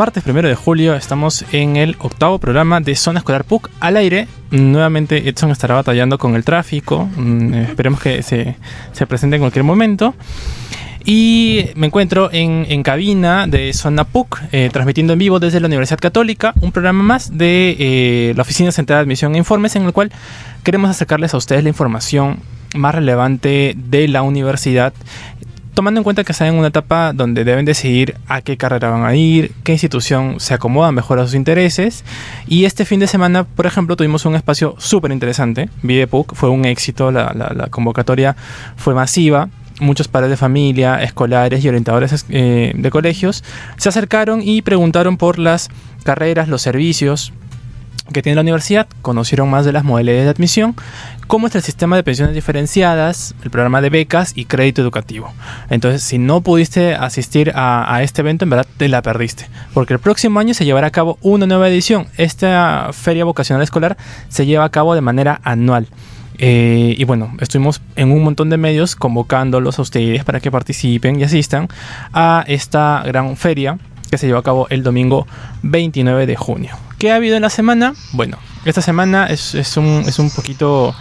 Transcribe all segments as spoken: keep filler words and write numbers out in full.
martes primero de julio. Estamos en el octavo programa de Zona Escolar P U C al aire. Nuevamente Edson estará batallando con el tráfico. Mm, esperemos que se, se presente en cualquier momento. Y me encuentro en, en cabina de Zona P U C, eh, transmitiendo en vivo desde la Universidad Católica, un programa más de eh, la Oficina Central de Admisión e Informes, en el cual queremos acercarles a ustedes la información más relevante de la universidad, tomando en cuenta que están en una etapa donde deben decidir a qué carrera van a ir, qué institución se acomoda mejor a sus intereses. Y este fin de semana, por ejemplo, tuvimos un espacio súper interesante. Vive P U C, fue un éxito, la, la, la convocatoria fue masiva. Muchos padres de familia, escolares y orientadores eh, de colegios se acercaron y preguntaron por las carreras, los servicios que tiene la universidad, conocieron más de las modalidades de admisión, cómo está el sistema de pensiones diferenciadas, el programa de becas y crédito educativo. Entonces, si no pudiste asistir a, a este evento, en verdad te la perdiste, porque el próximo año se llevará a cabo una nueva edición. Esta Feria Vocacional Escolar se lleva a cabo de manera anual. Eh, y bueno, estuvimos en un montón de medios convocándolos a ustedes para que participen y asistan a esta gran feria que se llevó a cabo el domingo veintinueve de junio. ¿Qué ha habido en la semana? Bueno, esta semana es, es, un, es un poquito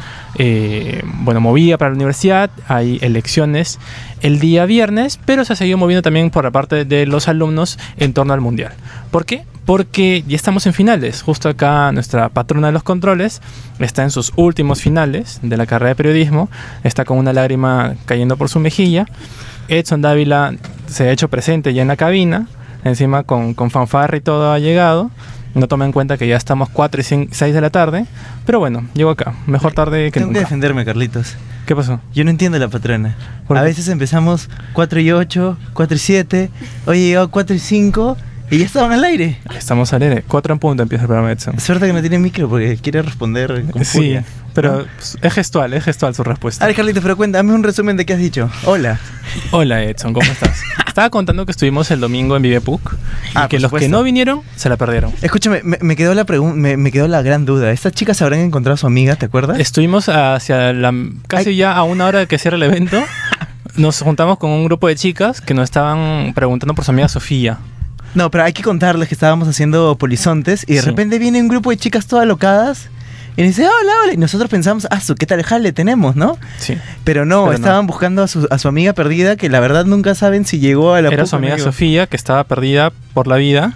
eh, bueno, movida para la universidad. Hay elecciones el día viernes, pero se ha seguido moviendo también por la parte de los alumnos en torno al mundial. ¿Por qué? Porque ya estamos en finales. Justo acá nuestra patrona de los controles está en sus últimos finales de la carrera de periodismo. Está con una lágrima cayendo por su mejilla. Edson Dávila se ha hecho presente ya en la cabina. Encima con, con fanfarra y todo ha llegado. No toma en cuenta que ya estamos cuatro y seis de la tarde. Pero bueno, llego acá. Mejor tarde que Tengo nunca. Tengo que defenderme, Carlitos. ¿Qué pasó? Yo no entiendo la patrona. A veces empezamos cuatro y ocho, cuatro y siete. Hoy he llegado cuatro y cinco y ya estaban al aire. Estamos al aire. cuatro en punto empieza el programa de Edson. Suerte que no tiene micro porque quiere responder con Sí, furia, pero ¿no? es gestual, es gestual su respuesta. A ver, Carlitos, pero cuéntame un resumen de qué has dicho. Hola. Hola Edson, ¿cómo estás? Estaba contando que estuvimos el domingo en Vive P U C y Ah, que por los supuesto. que no vinieron se la perdieron. Escúchame, me, me quedó la pregun- me, me quedó la gran duda. ¿Estas chicas se habrán encontrado a su amiga, te acuerdas? Estuvimos hacia la casi Ay. ya a una hora de que cierre el evento. Nos juntamos con un grupo de chicas que nos estaban preguntando por su amiga Sofía. No, pero hay que contarles que estábamos haciendo polizontes y de Sí. repente viene un grupo de chicas todas locadas y dice, hola, hola. Y nosotros pensamos, ah, su, ¿qué tal jale tenemos, no? Sí. Pero no, Pero no. estaban buscando a su, a su amiga perdida que la verdad nunca saben si llegó a la Era P U C su o no amiga llegó. Sofía, que estaba perdida por la vida.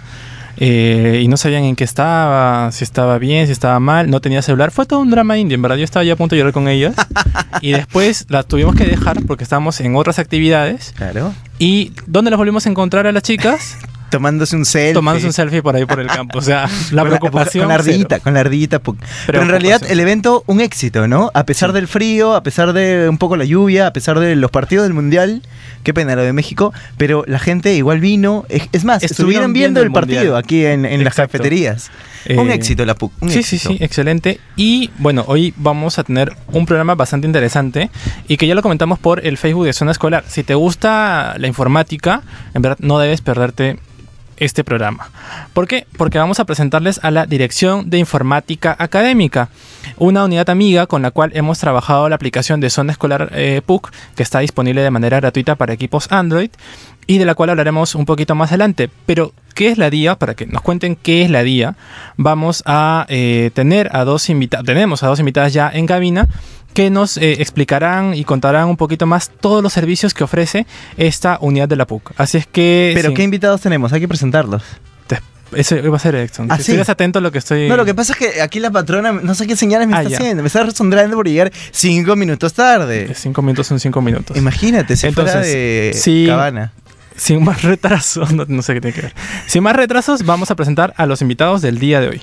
Eh, y no sabían en qué estaba, si estaba bien, si estaba mal, no tenía celular. Fue todo un drama indio, en verdad. Yo estaba ya a punto de llorar con ellas. Y después las tuvimos que dejar porque estábamos en otras actividades. Claro. ¿Y dónde las volvimos a encontrar a las chicas? Tomándose un selfie. Tomándose un selfie por ahí por el campo. O sea, la Con preocupación. con la cero. ardillita, con la ardillita. pu- Pero en realidad el evento, un éxito, ¿no? A pesar Sí. del frío, a pesar de un poco la lluvia, a pesar de los partidos del Mundial. Qué pena lo de México. Pero la gente igual vino. Es, es más, Estuvieron estuvieron viendo viendo el el partido Mundial. aquí en, en las Exacto. cafeterías. Eh, un éxito la P U C. Un Sí, éxito. sí, sí, excelente. Y bueno, hoy vamos a tener un programa bastante interesante y que ya lo comentamos por el Facebook de Zona Escolar. Si te gusta la informática, en verdad no debes perderte este programa. ¿Por qué? Porque vamos a presentarles a la Dirección de Informática Académica, una unidad amiga con la cual hemos trabajado la aplicación de Zona Escolar eh, P U C, que está disponible de manera gratuita para equipos Android y de la cual hablaremos un poquito más adelante. Pero, ¿qué es la D I A? Para que nos cuenten qué es la D I A, vamos a eh, tener a dos invitados, tenemos a dos invitadas ya en cabina, que nos eh, explicarán y contarán un poquito más todos los servicios que ofrece esta unidad de la P U C. Así es que... Pero sí, ¿qué invitados tenemos? Hay que presentarlos. te- eso va a ser Edson. ¿Ah, Si sí? estuvieras atento a lo que estoy... No, lo que pasa es que aquí la patrona, no sé qué señales me Ah, está ya. haciendo. Me está resondrando por llegar cinco minutos tarde. Cinco minutos son cinco minutos. Imagínate, si fuera Entonces, de sí. Cabana. Sin más retrasos, no, no sé qué tiene que ver. Sin más retrasos, vamos a presentar a los invitados del día de hoy.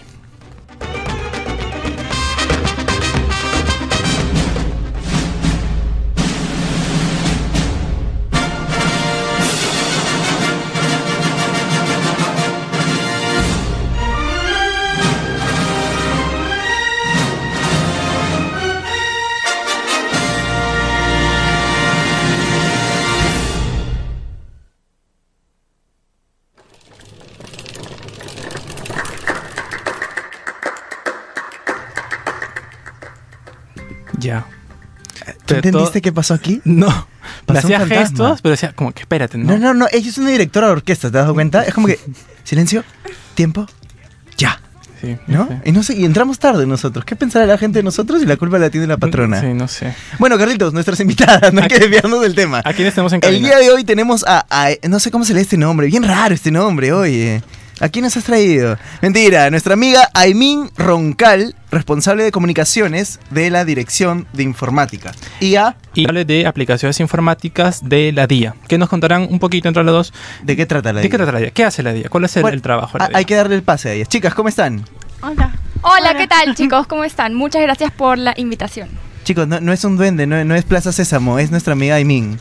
Ya. ¿Tú De entendiste todo- qué pasó aquí? No, Le Pasó un hacía fantasma. gestos, pero decía como que espérate, ¿no? No, no, no, ella es una directora de orquesta, ¿te has dado cuenta? Es como que, silencio, tiempo, ya, Sí, ¿no? sé. Y no sé, y entramos tarde nosotros. ¿Qué pensará la gente de nosotros y la culpa la tiene la patrona? Sí, no sé. Bueno, Carlitos, nuestras invitadas, no hay que desviarnos del tema. ¿A quiénes tenemos en El cabina? día de hoy tenemos a, a- no sé cómo se lee este nombre, bien raro este nombre, oye. ¿A quién nos has traído? Mentira, nuestra amiga Aimín Roncal, responsable de comunicaciones de la Dirección de Informática. Y a... Y hable de aplicaciones informáticas de la D I A, que nos contarán un poquito entre los dos. ¿De qué trata la ¿De qué D I A? trata la D I A? ¿Qué hace la D I A? ¿Cuál es el, Bueno, el trabajo de la a- D I A? Hay que darle el pase a ellas. Chicas, ¿cómo están? Hola. Hola, ¿qué tal, chicos? ¿Cómo están? Muchas gracias por la invitación. Chicos, no, no es un duende, no, no es Plaza Sésamo, es nuestra amiga Aimín.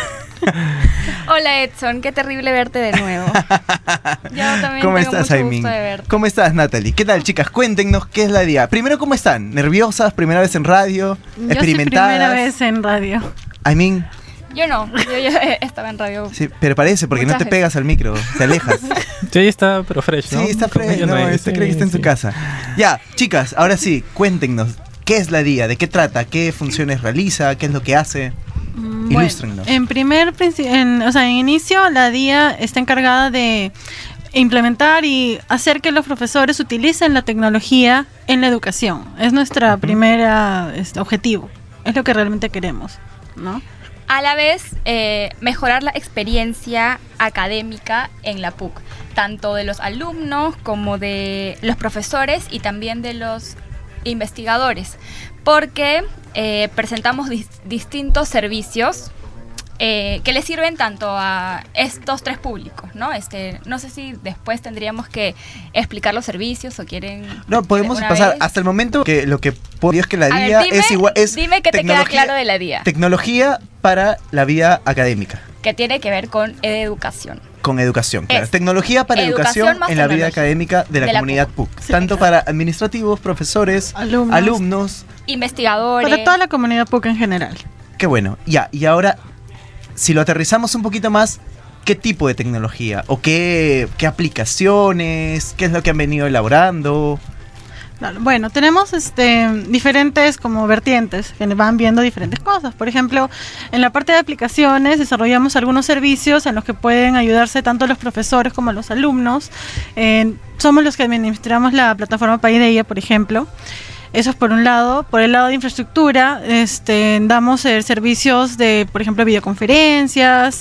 Hola, Edson. Qué terrible verte de nuevo. Yo también ¿Cómo tengo estás, mucho Aimín? gusto de verte. ¿Cómo estás, Natalie? ¿Qué tal, chicas? Cuéntenos qué es la D I A. Primero, ¿cómo están? ¿Nerviosas? ¿Primera vez en radio? Yo soy ¿Experimentadas? primera vez en radio. Aimín, Yo no, yo ya estaba en radio. sí, pero parece, porque no Muchas te veces. pegas al micro, te alejas. Sí, está, pero fresh, ¿no? Sí, está Con fresco, ella no, hay- usted sí, cree que está en su sí. casa. Ya, chicas, ahora sí, cuéntenos, ¿qué es la D I A? ¿De qué trata? ¿Qué funciones realiza? ¿Qué es lo que hace? Mm, Ilústrennos. Bueno, en primer princi- en, o sea, en inicio la D I A está encargada de implementar y hacer que los profesores utilicen la tecnología en la educación. Es nuestra primera este, objetivo. Es lo que realmente queremos, ¿no? A la vez, eh, mejorar la experiencia académica en la P U C, tanto de los alumnos como de los profesores y también de los investigadores, porque eh, presentamos dis- distintos servicios eh, que le sirven tanto a estos tres públicos, ¿no? Este, no sé si después tendríamos que explicar los servicios o quieren... No, podemos de una pasar vez. hasta el momento que lo que puedo decir es que la A D I ver, A dime, es igual es dime que te queda tecnología- claro de la D I A, Tecnología para la vida académica, que tiene que ver con educación. con educación, claro. Es Tecnología para educación educación más en la vida tecnología. académica de la De la comunidad P P U U C. Sí, Tanto exacto. para administrativos, profesores, Alumnos. alumnos. Investigadores. Para toda la comunidad P U C en general. Qué bueno. Ya, y ahora, si lo aterrizamos un poquito más, ¿qué tipo de tecnología? ¿O qué, qué aplicaciones? ¿Qué es lo que han venido elaborando? Claro, bueno, tenemos este, diferentes como vertientes que van viendo diferentes cosas. Por ejemplo, en la parte de aplicaciones desarrollamos algunos servicios en los que pueden ayudarse tanto los profesores como los alumnos. Eh, somos los que administramos la plataforma Paideia, por ejemplo. Eso es por un lado. Por el lado de infraestructura, este, damos eh, servicios de, por ejemplo, videoconferencias,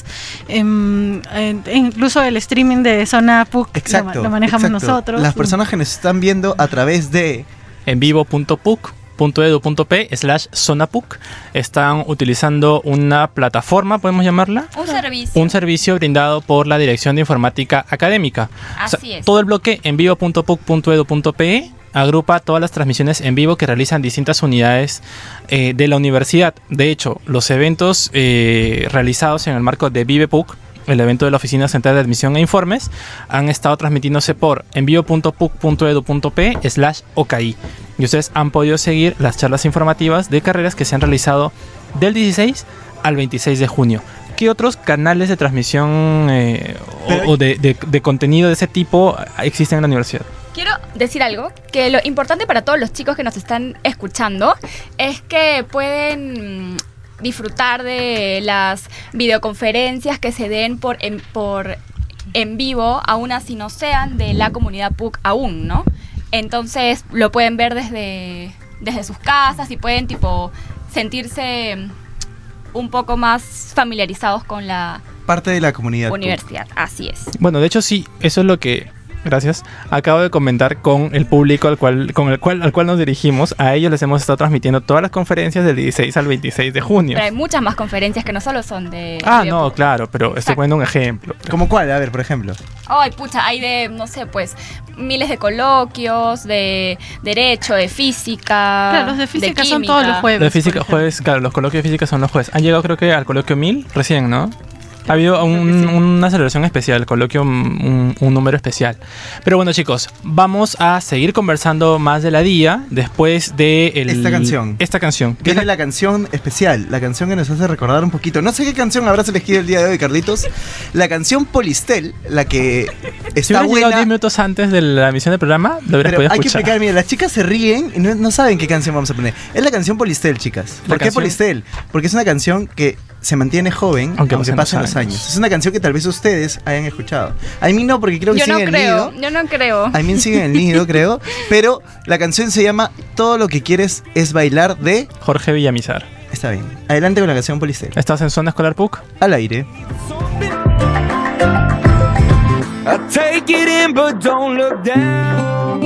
em, eh, e incluso el streaming de Zona P U C Exacto. lo, lo manejamos exacto. nosotros. Las personas que nos están viendo a través de... En vivo punto puc punto edu punto pe slash zonapuc están utilizando una plataforma, podemos llamarla, Un servicio. un servicio brindado por la Dirección de Informática Académica. Así es. Todo el bloque en vivo punto puc punto edu punto pe agrupa todas las transmisiones en vivo que realizan distintas unidades eh, de la universidad. De hecho, los eventos eh, realizados en el marco de VivePUC, el evento de la Oficina Central de Admisión e Informes, han estado transmitiéndose por en vivo punto puc punto edu punto pe slash O K I. Y ustedes han podido seguir las charlas informativas de carreras que se han realizado del dieciséis al veintiséis de junio. ¿Qué otros canales de transmisión eh, Pero- o, o de, de- de contenido de ese tipo existen en la universidad? Quiero decir algo, que lo importante para todos los chicos que nos están escuchando es que pueden mm, disfrutar de las videoconferencias que se den por en, por en vivo, aún así no sean de la comunidad P U C aún, ¿no? Entonces lo pueden ver desde, desde sus casas y pueden tipo sentirse mm, un poco más familiarizados con la Parte de la comunidad P U C. universidad. Así es. Bueno, de hecho sí, eso es lo que, gracias, acabo de comentar con el público al cual, con el cual, al cual nos dirigimos. A ellos les hemos estado transmitiendo todas las conferencias del dieciséis al veintiséis de junio. Pero hay muchas más conferencias que no solo son de... Ah, de- no, claro, pero estoy Exacto. poniendo un ejemplo. ¿Cómo cuál? A ver, por ejemplo. Ay, pucha, hay de, no sé, pues, miles de coloquios, de derecho, de física. Claro, los de física son química. todos los jueves. De física, por ejemplo. jueves, claro, los coloquios de física son los jueves. Han llegado creo que al coloquio mil recién, ¿no? Ha habido un- una celebración especial, coloquio, un, un número especial. Pero bueno, chicos, vamos a seguir conversando más de la D I A después de el- Esta canción. Esta canción. que Viene es la- la canción especial, la canción que nos hace recordar un poquito. No sé qué canción habrás elegido el día de hoy, Carlitos. La canción Polistel, la que Si está hubieras llegado buena. diez minutos antes de la emisión del programa, lo hubieras Pero podido hay que escuchar. explicar, mira, las chicas se ríen y no, no saben qué canción vamos a poner. Es la canción Polistel, chicas. La ¿Por qué canción- Polistel? Porque es una canción que se mantiene joven, aunque, aunque pasen los años. años. Es una canción que tal vez ustedes hayan escuchado. A mí no, porque creo que yo sigue no en el creo, nido. Yo no creo. A mí sigue en el nido, creo. Pero la canción se llama Todo lo que quieres es bailar, de Jorge Villamizar. Está bien. Adelante con la canción, Polistel. Estás en Zona Escolar P U C. Al aire. I take it in, but don't look down.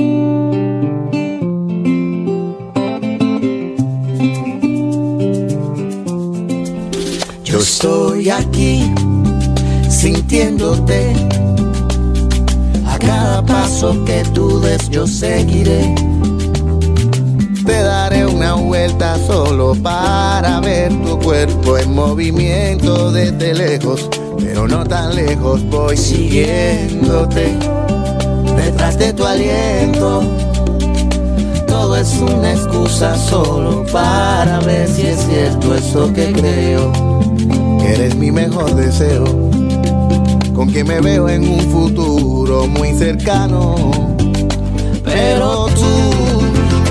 Yo estoy aquí, sintiéndote. A cada paso que tú des, yo seguiré. Te daré una vuelta solo para ver tu cuerpo en movimiento desde lejos. Pero no tan lejos, voy siguiéndote, detrás de tu aliento. Todo es una excusa solo para ver si es cierto eso que creo, que eres mi mejor deseo, con quien me veo en un futuro muy cercano. Pero tú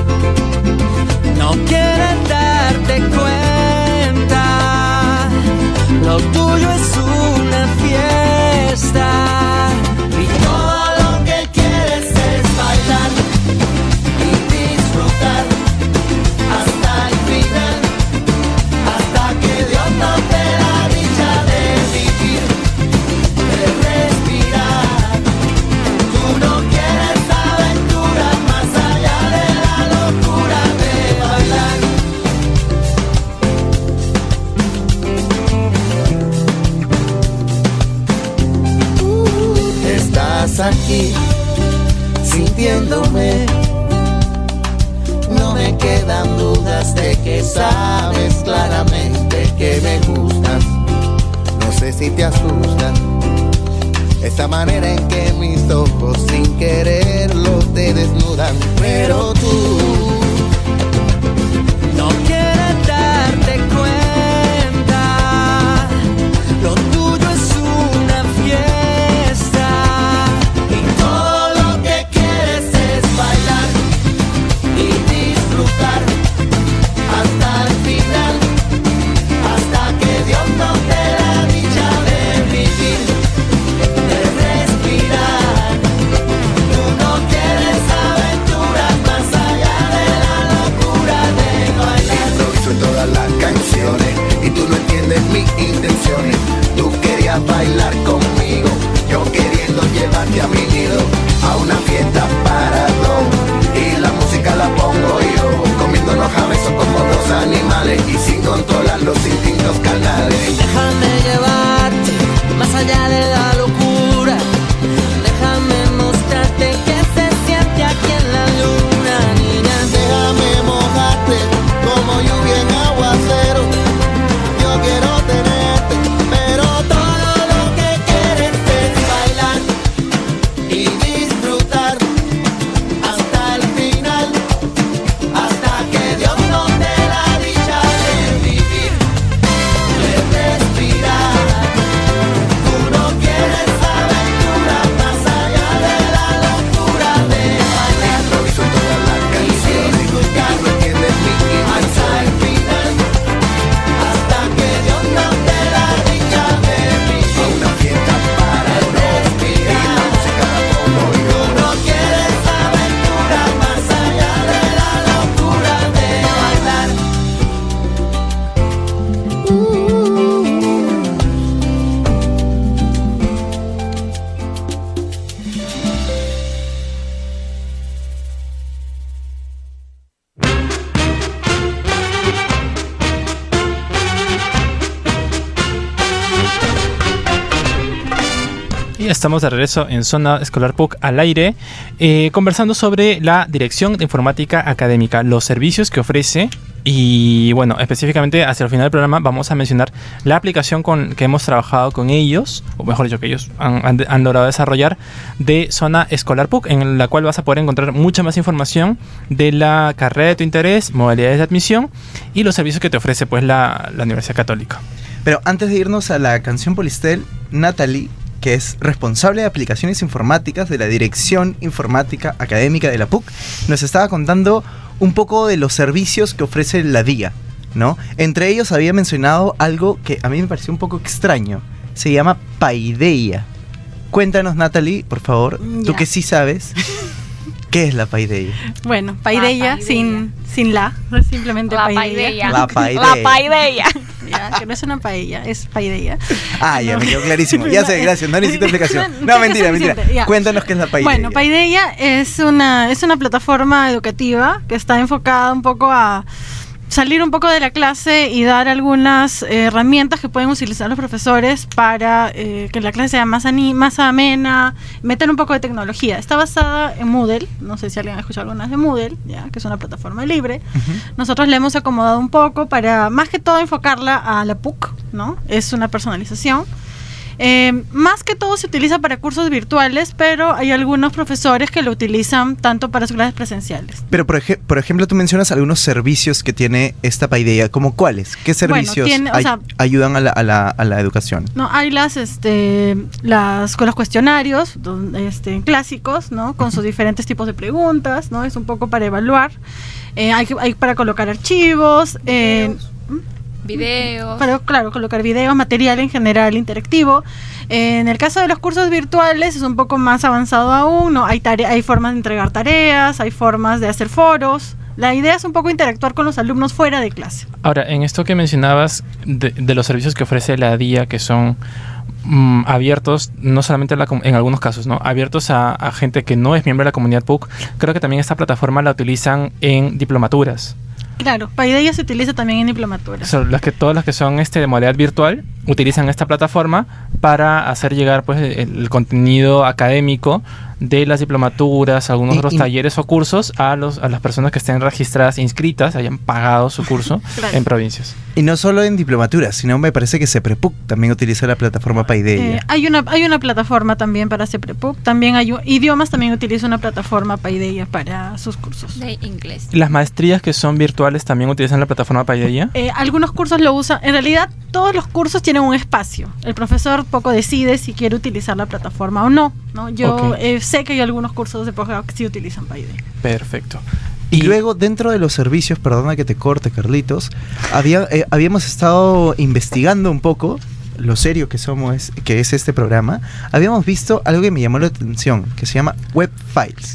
no quieres darte cuenta, lo tuyo es una fiesta y todo lo que quieres es bailar y disfrutar hasta el final, hasta que Dios nos dé la dicha de vivir, de respirar. Tú no quieres aventuras más allá de la locura de bailar. Estás aquí, sintiéndome. No me quedan dudas de que sabes claramente que me gustas. No sé si te asusta esta manera en que mis ojos sin quererlo te desnudan. Pero tú no quieres darte cuenta, lo tuyo es una fiesta y todo lo que quieres es bailar y disfrutar hasta el final, hasta que Dios nos dé la dicha de vivir, de respirar. Tú no quieres aventuras más allá de la locura de bailar. Improviso en todas las canciones y tú no entiendes mis intenciones. Tú querías bailar conmigo, yo queriendo llevarte a mi nido, a una fiesta para dos, y la música la pongo yo, comiéndonos a besos como dos animales y sin controlar los instintos carnales. Déjame llevarte más allá de la locura, déjame mostrarte que se siente aquí en la luna, niña. Déjame mojarte como lluvia en aguacero, yo quiero tenerte, pero todo lo que quieres es bailar y disfrutar hasta el final, hasta que Dios nos dé la dicha de vivir, de respirar. Tú no quieres aventuras más allá de la locura de bailar. Improviso en todas las canciones y disfrutar, no entiendes mi hasta el final, hasta que Dios nos dé la dicha de vivir, a una fiesta para respirar. Y la música la pongo yo. Tú no quieres aventuras más allá de la locura de bailar. Y estamos de regreso en Zona Escolar P U C al aire, eh, conversando sobre la Dirección de Informática Académica, los servicios que ofrece. Y bueno, específicamente hacia el final del programa vamos a mencionar la aplicación con que hemos trabajado con ellos, o mejor dicho, que ellos han, han, han logrado desarrollar, de Zona Escolar P U C, en la cual vas a poder encontrar mucha más información de la carrera de tu interés, modalidades de admisión y los servicios que te ofrece pues la, la Universidad Católica. Pero antes de irnos a la canción, Polistel, Natalie, que es responsable de aplicaciones informáticas de la Dirección Informática Académica de la P U C, nos estaba contando un poco de los servicios que ofrece la D I A. ¿no? Entre ellos había mencionado algo que a mí me pareció un poco extraño. Se llama paideia. Cuéntanos, Natalie, por favor, tú Ya. que sí sabes, ¿qué es la paideia? Bueno, paideia, La paideia. sin, sin la, no es simplemente La paideia. paideia. La paideia. La paideia. Ya, que no es una paella, es paideia. Ah, ya No. me quedó clarísimo. Ya sé, gracias, no necesito explicación. No, Ya, mentira, es mentira. suficiente, ya. Cuéntanos qué es la paideia. Bueno, Paideia es una, es una plataforma educativa que está enfocada un poco a salir un poco de la clase y dar algunas eh, herramientas que pueden utilizar los profesores para eh, que la clase sea más, ani- más amena, meter un poco de tecnología. Está basada en Moodle, no sé si alguien ha escuchado algunas de Moodle, ya, que es una plataforma libre. Nosotros le hemos acomodado un poco para, más que todo, enfocarla a la P U C, ¿no? Es una personalización. Eh, más que todo se utiliza para cursos virtuales, pero hay algunos profesores que lo utilizan tanto para sus clases presenciales. Pero por, ej- por ejemplo, tú mencionas algunos servicios que tiene esta paideia, ¿como cuáles? ¿Qué servicios tiene, o ay- sea- ayudan a la, a, la, a la educación? No, hay las, este, las con los cuestionarios, don- este, clásicos, ¿no? Con sus diferentes tipos de preguntas, ¿no? Es un poco para evaluar. Eh, hay, que- hay para colocar archivos. eh, Videos. Para, claro, colocar videos, material en general interactivo. Eh, en el caso de los cursos virtuales es un poco más avanzado aún, ¿no? Hay, tare- hay formas de entregar tareas, hay formas de hacer foros. La idea es un poco interactuar con los alumnos fuera de clase. Ahora, en esto que mencionabas de, de los servicios que ofrece la D I A, que son mm, abiertos, no solamente a la com- en algunos casos, ¿no? Abiertos a, a gente que no es miembro de la comunidad P U C, creo que también esta plataforma la utilizan en diplomaturas. Claro, Paideia se utiliza también en diplomaturas. Son las que, todas las que son este, de modalidad virtual utilizan esta plataforma para hacer llegar pues el, el contenido académico de las diplomaturas, algunos Y- otros y- talleres o cursos a los a las personas que estén registradas, inscritas, hayan pagado su curso Claro. en provincias. Y no solo en diplomaturas, sino me parece que CEPREPUC también utiliza la plataforma Eh, paideia. hay una hay una plataforma también para CEPREPUC, también hay u- idiomas también utiliza una plataforma Paideia para sus cursos. De inglés. Las maestrías que son virtuales también utilizan la plataforma Paideia. Eh, algunos cursos lo usan, en realidad todos los cursos tienen un espacio. El profesor poco decide si quiere utilizar la plataforma o no, ¿no? Yo Ok. eh, sé que hay algunos cursos de posgrado que sí utilizan Paideia. Perfecto. Y luego, dentro de los servicios, perdona que te corte, Carlitos, había, eh, habíamos estado investigando un poco lo serio que somos, que es este programa. Habíamos visto algo que me llamó la atención, que se llama Web Files.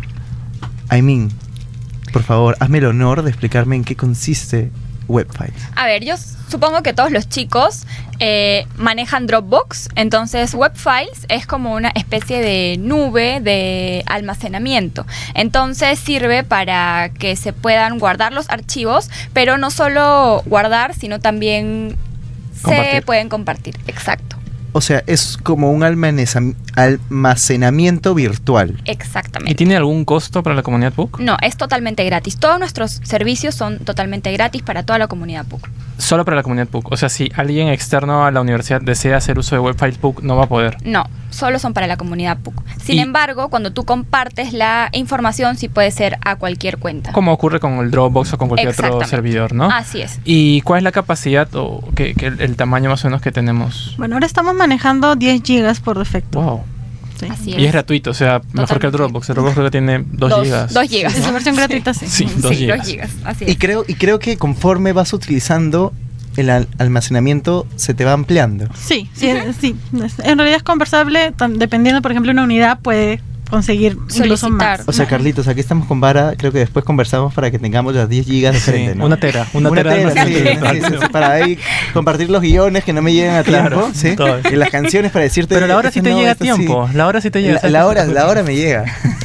I mean, por favor, hazme el honor de explicarme en qué consiste Web Files. A ver, yo supongo que todos los chicos eh, manejan Dropbox, entonces Web Files es como una especie de nube de almacenamiento. Entonces sirve para que se puedan guardar los archivos, pero no solo guardar, sino también se Compartir. pueden compartir. Exacto, O sea, es como un almanezam- almacenamiento virtual. exactamente. ¿Y tiene algún costo para la comunidad P U C? No, es totalmente gratis. Todos nuestros servicios son totalmente gratis para toda la comunidad P U C. Solo para la comunidad P U C. O sea, si alguien externo a la universidad desea hacer uso de Web Files P U C, no va a poder. No, solo son para la comunidad P U C. Sin Y- embargo, cuando tú compartes la información, sí puede ser a cualquier cuenta. Como ocurre con el Dropbox o con cualquier otro Exactamente. servidor, ¿no? Así es. ¿Y cuál es la capacidad o que, que el, el tamaño más o menos que tenemos? Bueno, ahora estamos manejando diez gigas por defecto. Wow. Sí. Así Y es gratuito, o sea, mejor que el Totalmente. Dropbox. El Dropbox creo que tiene dos Dos- gigas. dos gigas. En su versión gratuita, sí. Sí, dos sí, gigas. dos gigas. Así Y es. creo, y creo que conforme vas utilizando, el al- almacenamiento se te va ampliando. Sí, sí, sí. Es- En realidad es conversable, tam- dependiendo, por ejemplo, una unidad puede conseguir incluso Solicitar. más. O sea, Carlitos, aquí estamos con Vara, creo que después conversamos para que tengamos las diez gigas de Sí, frente, ¿no? una tera, una, Una tera, de tera, sí, almacenamiento. sí, sí, sí, para ahí compartir los guiones que no me llegan a Claro, tiempo, ¿sí? todo. Y las canciones para decirte... Pero la hora sí esto te no, llega a esto sí. tiempo. La hora sí te llega. La, ¿sabes? la hora, la hora me llega.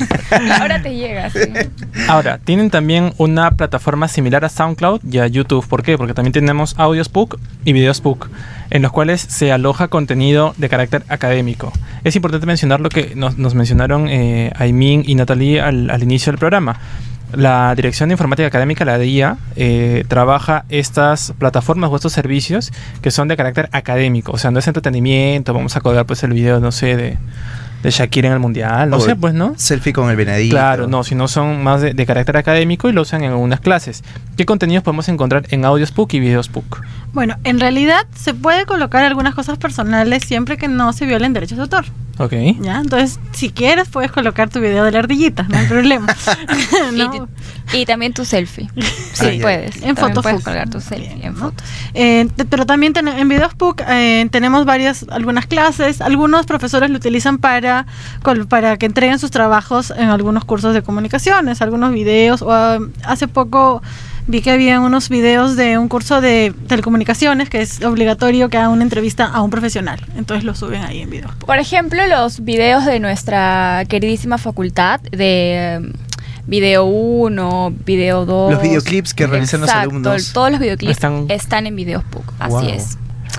Ahora te llega, sí. Ahora, tienen también una plataforma similar a SoundCloud y a YouTube. ¿Por qué? Porque también tenemos audios P U C y videos P U C, en los cuales se aloja contenido de carácter académico. Es importante mencionar lo que nos, nos mencionaron eh, Aymin y Natalie al, al inicio del programa. La Dirección de Informática Académica, la D I A, eh, trabaja estas plataformas o estos servicios que son de carácter académico. O sea, no es entretenimiento, vamos a colgar pues el video, no sé, de, de Shakira en el Mundial, no O sé, pues, ¿no? Selfie con el venadito. Claro, no, sino son más de, de carácter académico y lo usan en algunas clases. ¿Qué contenidos podemos encontrar en audios P U C y videos P U C? Bueno, en realidad se puede colocar algunas cosas personales siempre que no se violen derechos de autor. Ok. ¿Ya? Entonces, si quieres, puedes colocar tu video de la ardillita, no hay problema. ¿No? Y, y también tu selfie. Sí, Ah, ya. puedes. En También fotos puedes F U C. colgar tu selfie Bien, en ¿no? fotos. Eh, te- pero también ten- en Videos P U C eh, tenemos varias, algunas clases. Algunos profesores lo utilizan para, col- para que entreguen sus trabajos en algunos cursos de comunicaciones, algunos videos. O, ah, hace poco vi que había unos videos de un curso de telecomunicaciones que es obligatorio que haga una entrevista a un profesional. Entonces lo suben ahí en Videos P U C. Por ejemplo, los videos de nuestra queridísima facultad de eh, Video uno, Video dos. Los videoclips que realizan los Exacto, alumnos. todos los videoclips Están- están, en Videos P U C, así Wow. es.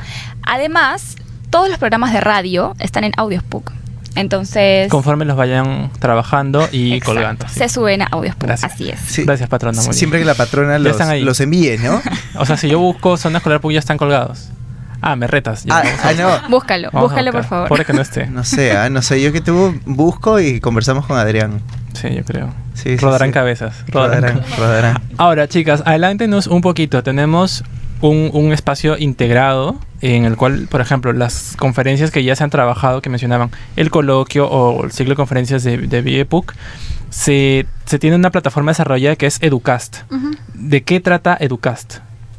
Además, todos los programas de radio están en Audios P U C. Entonces, Conforme los vayan trabajando y exacto, colgando. sí. se suben a Audios P U C, Gracias. así es. Sí. Gracias, patrona. muy bien. Siempre que la patrona los, están ahí. los envíe, ¿no? O sea, si yo busco Zona Escolar P U C, ya están colgados. Ah, me retas. Ya, ah, vamos a ah, buscar. no. Búscalo, Vamos a búscalo por buscar. favor. Pobre que no esté. No sé, ah, no sé. Yo que tú busco y conversamos con Adrián. Sí, yo creo. Sí, sí, Rodarán sí. cabezas. Rodarán. Rodarán, rodarán. Ahora, chicas, adelántenos un poquito. Tenemos un, un espacio integrado en el cual, por ejemplo, las conferencias que ya se han trabajado, que mencionaban el coloquio o el ciclo de conferencias de, de V I P U C, se, se tiene una plataforma desarrollada que es Educast. Ujú. ¿De qué trata Educast?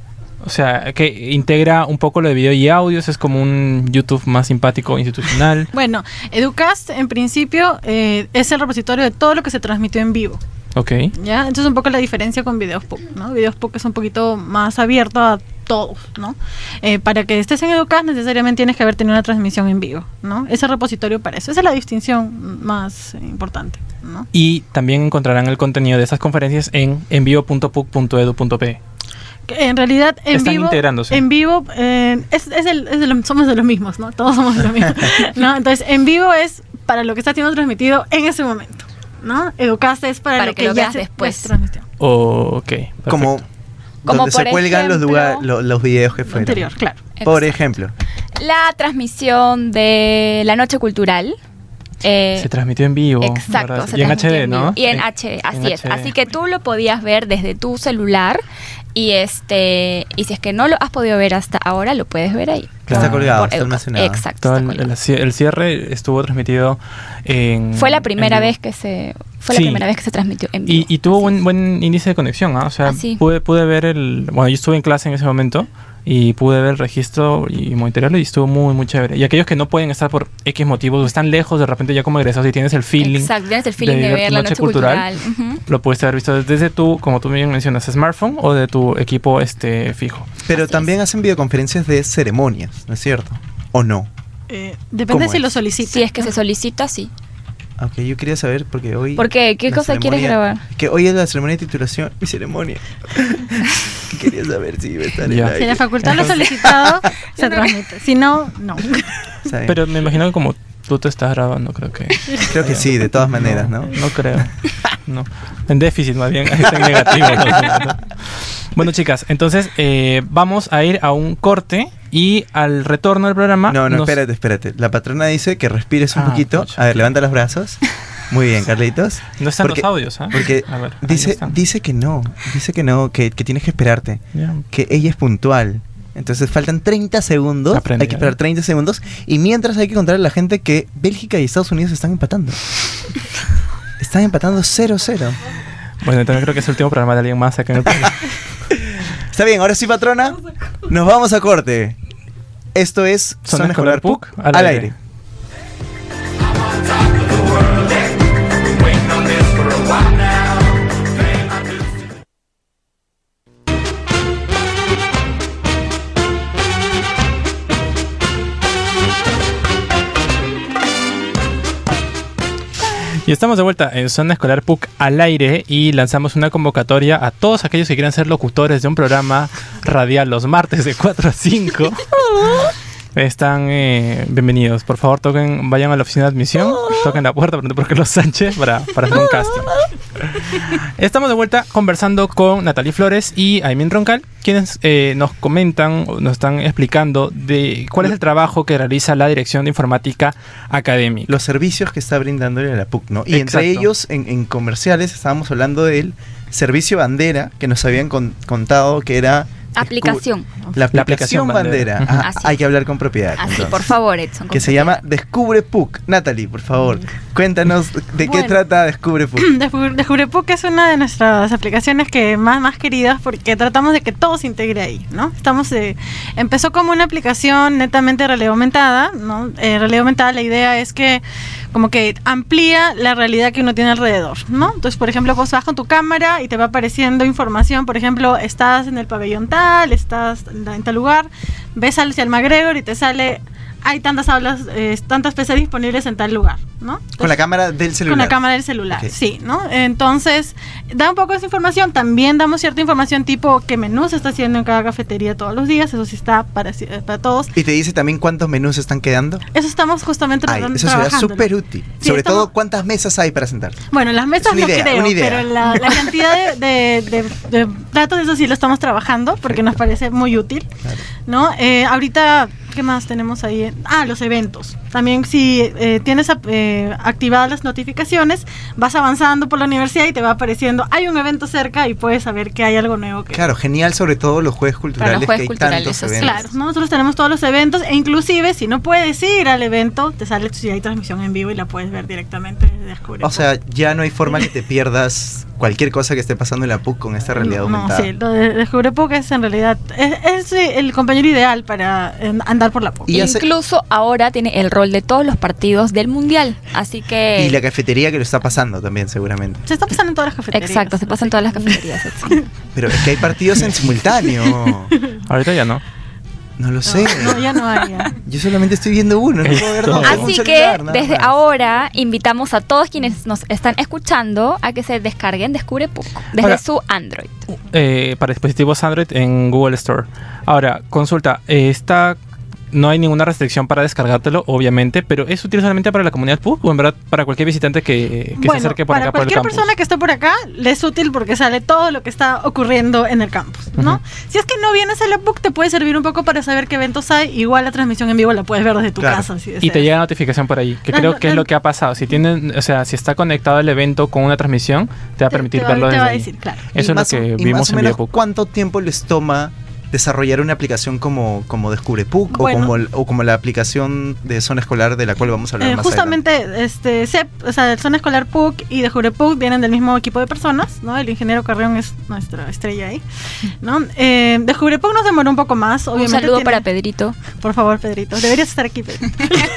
O sea, que integra un poco lo de video y audios, es como un YouTube más simpático, institucional. Bueno, Educast en principio eh, es el repositorio de todo lo que se transmitió en vivo. Ok. ¿Ya? Entonces un poco la diferencia con Videos P U C, ¿no? Videos P U C es un poquito más abierto a todos, ¿no? Eh, para que estés en Educast necesariamente tienes que haber tenido una transmisión en vivo, ¿no? Ese repositorio para eso, esa es la distinción más eh, importante, ¿no? Y también encontrarán el contenido de esas conferencias en envivo punto p u c punto edu punto p. Que en realidad en Están vivo, integrándose. en vivo eh, es, es el- es de lo- somos de los mismos, ¿no? Todos somos de los mismos, ¿no? Entonces en vivo es para lo que está siendo transmitido en ese momento, ¿no? Educast es para, Para lo que que, lo ya veas se después. ya se transmitió. Ok. Perfecto. Como, Como donde se por cuelgan los, ejemplo- lugar- lo- los videos que fueron. Anterior, claro. Por Exacto. ejemplo. La transmisión de la Noche Cultural. eh, Se transmitió en vivo. Exacto, ¿verdad? se Y en transmitió H D, en ¿no? vivo. Y en En- H D, así en es. H D. Así que tú lo podías ver desde tu celular y este y si es que no lo has podido ver hasta ahora, lo puedes ver ahí. Claro. Está colgado, Por está Educast. almacenado. Exacto. Todo está el, colgado. el cie- el cierre estuvo transmitido en. Fue la primera en vivo. vez que se fue Sí. la primera vez que se transmitió en vivo. Y, y tuvo Así buen, es. buen índice de conexión, ¿ah? O sea, Así. pude, pude ver el... Bueno, yo estuve en clase en ese momento y pude ver el registro y monitorearlo y estuvo muy, muy chévere. Y aquellos que no pueden estar por X motivos o están lejos, de repente ya como egresados y tienes el feeling, Exacto, tienes el feeling de, de ver la noche cultural. Ujú. lo pudiste haber visto desde tu, como tú bien mencionas, smartphone o de tu equipo este fijo. Pero Así también hacen videoconferencias de ceremonias, ¿no es cierto? ¿O no? Eh, depende ¿Cómo si es? lo solicitas. Si es que se solicita, sí. Ok, yo quería saber porque hoy... ¿Por qué? ¿Qué la cosa quieres ceremonia- grabar? Que hoy es la ceremonia de titulación. Mi ceremonia. Quería saber si iba a estar en Ya. el Si la aire. facultad lo ha solicitado, se transmite. Si no, no. Está bien. Pero me imagino que como tú te estás grabando, creo que... Creo que sí, de todas maneras, ¿no? No creo. No. En déficit, más bien. Está en negativo. ¿no? Bueno, chicas, entonces eh, vamos a ir a un corte y al retorno del programa. No, no, nos- espérate, espérate. La patrona dice que respires un Ah, poquito. pucha. A ver, levanta los brazos. Muy bien, Carlitos. No están Porque- los audios, ¿ah? Porque A ver, ahí dice, están. dice que no. Dice que no, que, que tienes que esperarte. Ya. Que ella es puntual. Entonces faltan treinta segundos. Aprende, hay que esperar ¿eh? treinta segundos. Y mientras hay que contarle a la gente que Bélgica y Estados Unidos están empatando. Están empatando cero cero. Bueno, también creo que es el último programa de alguien más acá en el programa. Está bien, ahora sí, patrona. Nos vamos a corte. Esto es Zona Zona Escolar Escolar P U C P U C al al aire. aire. Y estamos de vuelta en Zona Escolar P U C al aire y lanzamos una convocatoria a todos aquellos que quieran ser locutores de un programa radial los martes de cuatro a cinco. Están eh, bienvenidos. Por favor, toquen, vayan a la oficina de admisión, toquen la puerta, pregunten por Carlos Sánchez para, para hacer un casting. Estamos de vuelta conversando con Natalie Flores y Aymin Roncal, quienes eh, nos comentan, o nos están explicando de cuál es el trabajo que realiza la Dirección de Informática Académica. Los servicios que está brindándole a la P U C, ¿no? Y Exacto. entre ellos, en, en comerciales, estábamos hablando del servicio bandera que nos habían con- contado que era Aplicación. La La aplicación aplicación bandera. Bandera. Ah, Así hay es. que hablar con propiedad. Así, entonces. por favor, Edson. con Que se propiedad. llama Descubre P U C. Natalie, por favor, cuéntanos de qué Bueno. trata Descubre P U C. Descubre- Descubre P U C es una de nuestras aplicaciones que más, más queridas porque tratamos de que todo se integre ahí, ¿no? Estamos, eh, empezó como una aplicación netamente de realidad aumentada, ¿no? Eh, realidad aumentada, la idea es que como que amplía la realidad que uno tiene alrededor, ¿no? Entonces, por ejemplo, vos vas con tu cámara y te va apareciendo información, por ejemplo, estás en el pabellón tal, estás en en tal lugar, ves hacia el McGregor y te sale, hay tantas aulas, eh, tantas P C disponibles en tal lugar, ¿no? Con la cámara del celular. Con la cámara del celular, Ok. sí, ¿no? Entonces, da un poco de esa información. También damos cierta información tipo qué menú se está haciendo en cada cafetería todos los días. Eso sí está para, eh, para todos. Y te dice también cuántos menús están quedando. Eso estamos justamente Ay, tra- eso sería trabajándolo. súper útil. Sí, Sobre estamos- todo, ¿cuántas mesas hay para sentar? Bueno, las mesas Es una no idea, creo, una idea. pero la, la cantidad de, de, de- de platos, eso sí lo estamos trabajando porque nos parece muy útil, Claro. ¿no? Eh, ahorita, ¿qué más tenemos ahí? Ah, los eventos. También si eh, tienes eh, activadas las notificaciones, vas avanzando por la universidad y te va apareciendo, hay un evento cerca y puedes saber que hay algo nuevo que... Claro, genial, sobre todo los jueves culturales, jueves que hay culturales, tantos eso sí. eventos. Claro, ¿no? Nosotros tenemos todos los eventos e inclusive si no puedes ir al evento, te sale si hay transmisión en vivo y la puedes ver directamente desde Descubre. O sea, ya no hay forma que te pierdas cualquier cosa que esté pasando en la P U C con esta realidad No, aumentada. sí, lo de Descubre P U C es en realidad es, es eh, el compañero ideal para eh, andar por la P U C. Y hace- Incluso ahora tiene el rol de todos los partidos del mundial. Así que. Y la cafetería que lo está pasando también, seguramente. Se está pasando en todas las cafeterías. Exacto, se pasa en todas las cafeterías. Edson. Pero es que hay partidos en simultáneo. Ahorita ya no. No lo sé. No, no, ya no hay. ya. Yo solamente estoy viendo uno, no puedo ver Esto. dos. tengo un Así celular, que nada desde más. ahora invitamos a todos quienes nos están escuchando a que se descarguen Descubre P U C desde Ahora- su Android. Eh, para dispositivos Android en Google Store. Ahora, consulta, eh, está... No hay ninguna restricción para descargártelo, obviamente, pero ¿es útil solamente para la comunidad P U C o en verdad para cualquier visitante que, que Bueno, se acerque por para acá por el cualquier campus? persona que esté por acá, le es útil porque sale todo lo que está ocurriendo en el campus, ¿no? Ujú. Si es que no vienes a la P U C, te puede servir un poco para saber qué eventos hay. Igual la transmisión en vivo la puedes ver desde tu Claro. casa. Si Y te deseas. llega notificación por ahí, que No, creo no, que es no. lo que ha pasado. Si tienen, o sea, si está conectado el evento con una transmisión, te va a Te- permitir te va- verlo te desde va a ahí. decir, claro. Y Eso es lo más o- que y vimos más o en menos, Videobook. ¿cuánto tiempo les toma desarrollar una aplicación como, como Descubre P U C Bueno. o, como, el- o como la aplicación de zona escolar de la cual vamos a hablar Eh, más justamente, este, C E P, o sea, el Zona Escolar P U C y Descubre P U C vienen del mismo equipo de personas, ¿no? El ingeniero Carrión es nuestra estrella ahí, ¿no? Eh, Descubre P U C nos demoró un poco más, Un obviamente. saludo tiene- para Pedrito. Por favor, Pedrito, deberías estar aquí, Pedrito.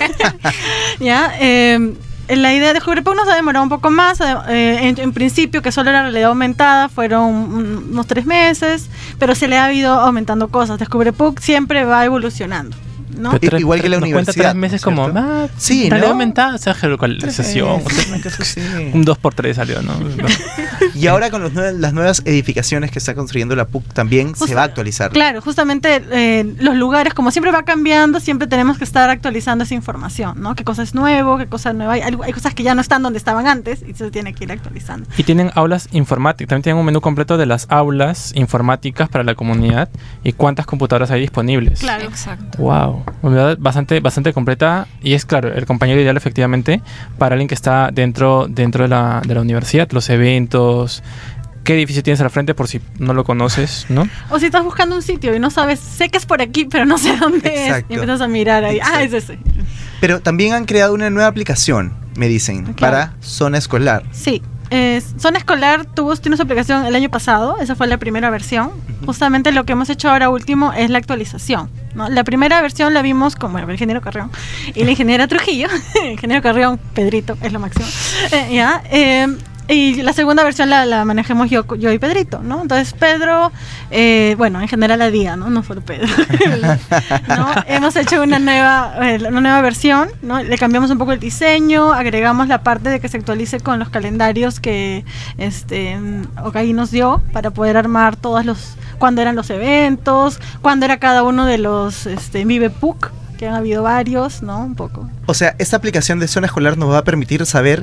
ya, eh, la idea de Descubre P U C nos ha demorado un poco más. eh, en, en principio, que solo era realidad aumentada, fueron un- unos tres meses, pero se le ha ido aumentando cosas. Descubre P U C siempre va evolucionando, ¿no? Pero tres- Igual que la nos cuenta universidad, tres meses ¿no es como, cierto? ah, Sí, realidad ¿no? aumentada, o sea, geolocalización. Tres meses, una cosa así. Un dos por tres salió, ¿no? Y ahora con los nue- las nuevas edificaciones que está construyendo la P U C también se Justo- va a actualizar. Claro, justamente eh, los lugares, como siempre va cambiando, siempre tenemos que estar actualizando esa información, ¿no? Qué cosa es nuevo, qué cosa nueva. Hay, hay cosas que ya no están donde estaban antes y se tiene que ir actualizando. Y tienen aulas informáticas. También tienen un menú completo de las aulas informáticas para la comunidad y cuántas computadoras hay disponibles. Claro. Exacto. Wow, en verdad bastante, bastante completa y es claro, el compañero ideal efectivamente para alguien que está dentro, dentro de la, de la universidad, los eventos, qué edificio tienes al frente por si no lo conoces, ¿no? O si estás buscando un sitio y no sabes, sé que es por aquí, pero no sé dónde es. Exacto. Y empiezas a mirar ahí. Ah, es Exacto. ese. Pero también han creado una nueva aplicación, me dicen, Claro. para zona escolar. Sí. Eh, Zona Escolar tuvo, tiene su aplicación el año pasado, esa fue la primera versión. Justamente lo que hemos hecho ahora último es la actualización, ¿no? La primera versión la vimos con bueno, el ingeniero Carrión y la ingeniera Trujillo. El ingeniero Carrión, Pedrito, es lo máximo. Eh, ya, eh, y la segunda versión la, la manejemos yo, yo y Pedrito, ¿no? Entonces Pedro, eh, bueno, en general la D I A, ¿no? No solo Pedro. ¿No? Hemos hecho una nueva, eh, una nueva versión, ¿no? Le cambiamos un poco el diseño, agregamos la parte de que se actualice con los calendarios que este Ocaí nos dio para poder armar todos los, cuándo eran los eventos, cuándo era cada uno de los este, Vive P U C, que han habido varios, ¿no? Un poco. O sea, esta aplicación de zona escolar nos va a permitir saber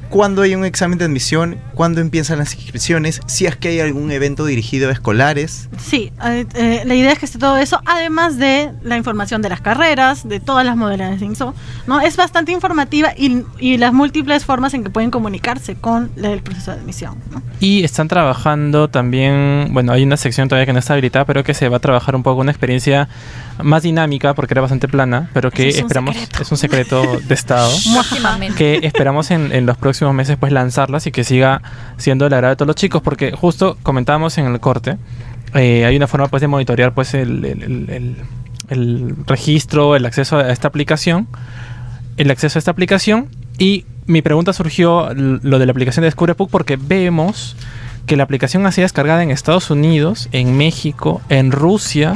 cuándo hay un examen de admisión, cuándo empiezan las inscripciones, si es que hay algún evento dirigido a escolares. Sí, eh, eh, la idea es que esté todo eso, además de la información de las carreras, de todas las modalidades de I N S O, ¿no? Es bastante informativa y, y las múltiples formas en que pueden comunicarse con la- el proceso de admisión, ¿no? Y están trabajando también, bueno, hay una sección todavía que no está habilitada, pero que se va a trabajar un poco una experiencia más dinámica, porque era bastante plana, pero que Eso es un esperamos, secreto. es un secreto de Estado, Próximamente. que esperamos en, en los próximos meses pues lanzarlas y que siga siendo el agrado de todos los chicos, porque justo comentábamos en el corte, eh, hay una forma pues de monitorear pues el, el, el- el- el registro, el acceso a esta aplicación, el acceso a esta aplicación, y mi pregunta surgió l- lo de la aplicación de Descubre P U C porque vemos que la aplicación ha sido descargada en Estados Unidos, en México, en Rusia,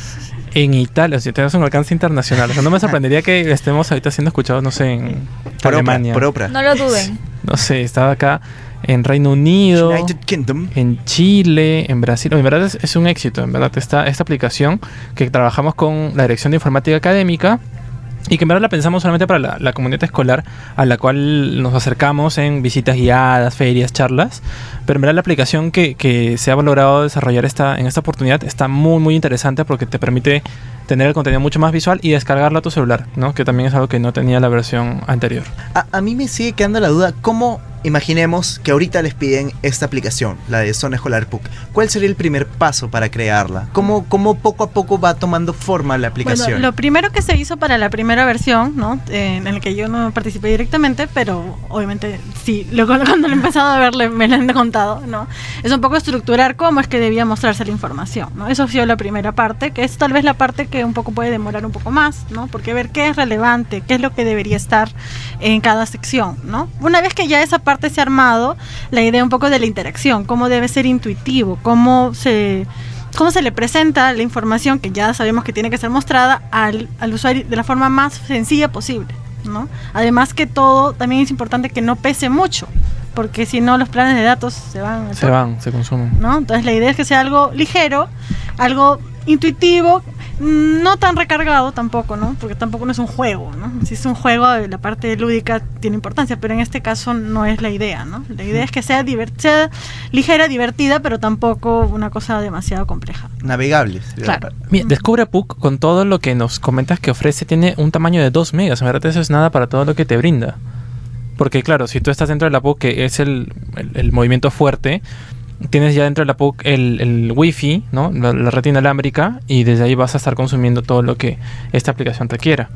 en Italia. O sea, tenemos un alcance internacional. O sea, no me sorprendería que estemos ahorita siendo escuchados, no sé, en Por Alemania. Oprah, por Oprah. No lo duden. No sé, estaba acá en Reino Unido, United Kingdom. en Chile, en Brasil. En verdad es, es un éxito, en verdad. Esta, esta aplicación que trabajamos con la Dirección de Informática Académica y que en verdad la pensamos solamente para la, la comunidad escolar a la cual nos acercamos en visitas guiadas, ferias, charlas. Pero en verdad la aplicación que, que se ha valorado desarrollar esta, en esta oportunidad está muy, muy interesante porque te permite tener el contenido mucho más visual y descargarlo a tu celular, ¿no? Que también es algo que no tenía la versión anterior. A, a mí me sigue quedando la duda, ¿cómo imaginemos que ahorita les piden esta aplicación, la de Zona Escolar P U C? ¿Cuál sería el primer paso para crearla? ¿Cómo, cómo poco a poco va tomando forma la aplicación? Bueno, lo primero que se hizo para la primera versión, ¿no? Eh, en el que yo no participé directamente, pero obviamente sí, luego cuando lo he empezado a ver le- me lo han contado, ¿no? Es un poco estructurar cómo es que debía mostrarse la información, ¿no? Eso ha sido la primera parte, que es tal vez la parte que un poco puede demorar un poco más, ¿no? Porque ver qué es relevante, qué es lo que debería estar en cada sección, ¿no? Una vez que ya esa parte se ha armado, la idea un poco de la interacción, cómo debe ser intuitivo, cómo se... cómo se le presenta la información que ya sabemos que tiene que ser mostrada al, al usuario de la forma más sencilla posible, ¿no? Además que todo, también es importante que no pese mucho, porque si no los planes de datos se van. al Se toque, van, se consumen. ¿no? Entonces la idea es que sea algo ligero, algo intuitivo, no tan recargado tampoco, ¿no? Porque tampoco no es un juego, ¿no? Si es un juego, la parte lúdica tiene importancia, pero en este caso no es la idea, ¿no? La idea es que sea, divert sea ligera, divertida, pero tampoco una cosa demasiado compleja. Navegables. Claro. Mira, Descubre P U C con todo lo que nos comentas que ofrece tiene un tamaño de dos megas. En verdad eso es nada para todo lo que te brinda. Porque claro, si tú estás dentro de la P U C, que es el, el, el movimiento fuerte, tienes ya dentro de la P U C el, el Wi-Fi, ¿no? La, la red inalámbrica, y desde ahí vas a estar consumiendo todo lo que esta aplicación requiera.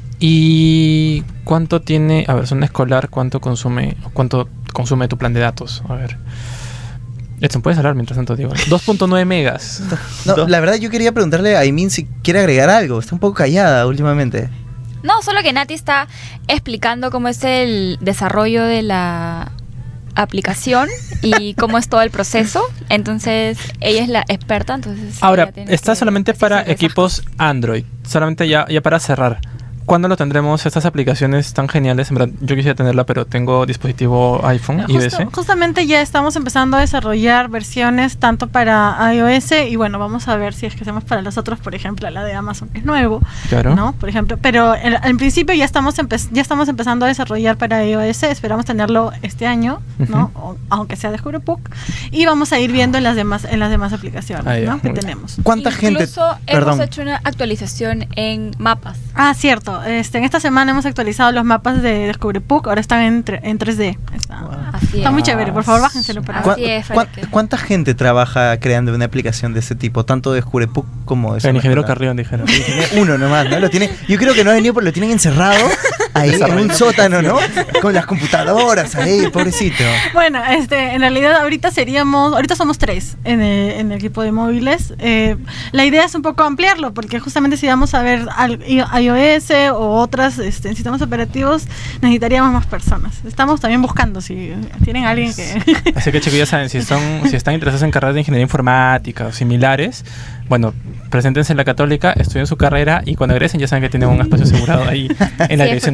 ¿Y cuánto tiene, a ver, zona escolar, cuánto consume, cuánto consume tu plan de datos? A ver. Edson, puedes hablar mientras tanto, digo. dos punto nueve megas. No, Dos- la verdad yo quería preguntarle a Aimin si quiere agregar algo. Está un poco callada últimamente. No, solo que Nati está explicando cómo es el desarrollo de la aplicación y cómo es todo el proceso. Entonces, ella es la experta, entonces... Ahora, ella tiene está que solamente para decirse esas equipos Android. Solamente ya, ya para cerrar. ¿Cuándo lo tendremos? Estas aplicaciones tan geniales. En verdad, yo quisiera tenerla, pero tengo dispositivo iPhone, Justo- iOS. justamente ya estamos empezando a desarrollar versiones tanto para iOS y bueno, vamos a ver si es que hacemos para los otros, por ejemplo, la de Amazon, que es nuevo, Claro. ¿no? Por ejemplo, pero en, en principio ya estamos empe- ya estamos empezando a desarrollar para iOS, esperamos tenerlo este año, ¿no? O- aunque sea Descubre P U C, y vamos a ir viendo en las demás en las demás aplicaciones, Ah, ya, ¿no? que muy bien. tenemos. ¿Cuánta gente? Incluso Perdón. hemos hecho una actualización en mapas. Ah, cierto. Este, en esta semana hemos actualizado los mapas de Descubre P U C, ahora están en, tre- en tres D. Está, Así está es. muy chévere, por favor, bájenselo para Así ¿Cuá- ver. es, cuá- Felipe. ¿Cuánta gente trabaja creando una aplicación de ese tipo? Tanto de Descubre P U C como de El Zona ingeniero Escolar. Carrión, dijeron. Tiene uno nomás, ¿no? Lo tiene, yo creo que no ha venido porque lo tienen encerrado ahí en un sótano, ¿no? Con las computadoras ahí, pobrecito. Bueno, este, en realidad ahorita seríamos, ahorita somos tres en el, en el equipo de móviles. Eh, la idea es un poco ampliarlo, porque justamente si vamos a ver al- i- iOS o otras este, sistemas operativos, necesitaríamos más personas. Estamos también buscando si tienen a alguien que... Así que chicos, ya saben, si, son, si están interesados en carreras de ingeniería informática o similares, bueno, preséntense en la Católica, estudien su carrera y cuando egresen ya saben que tienen un espacio asegurado ahí en la Así es, dirección de porque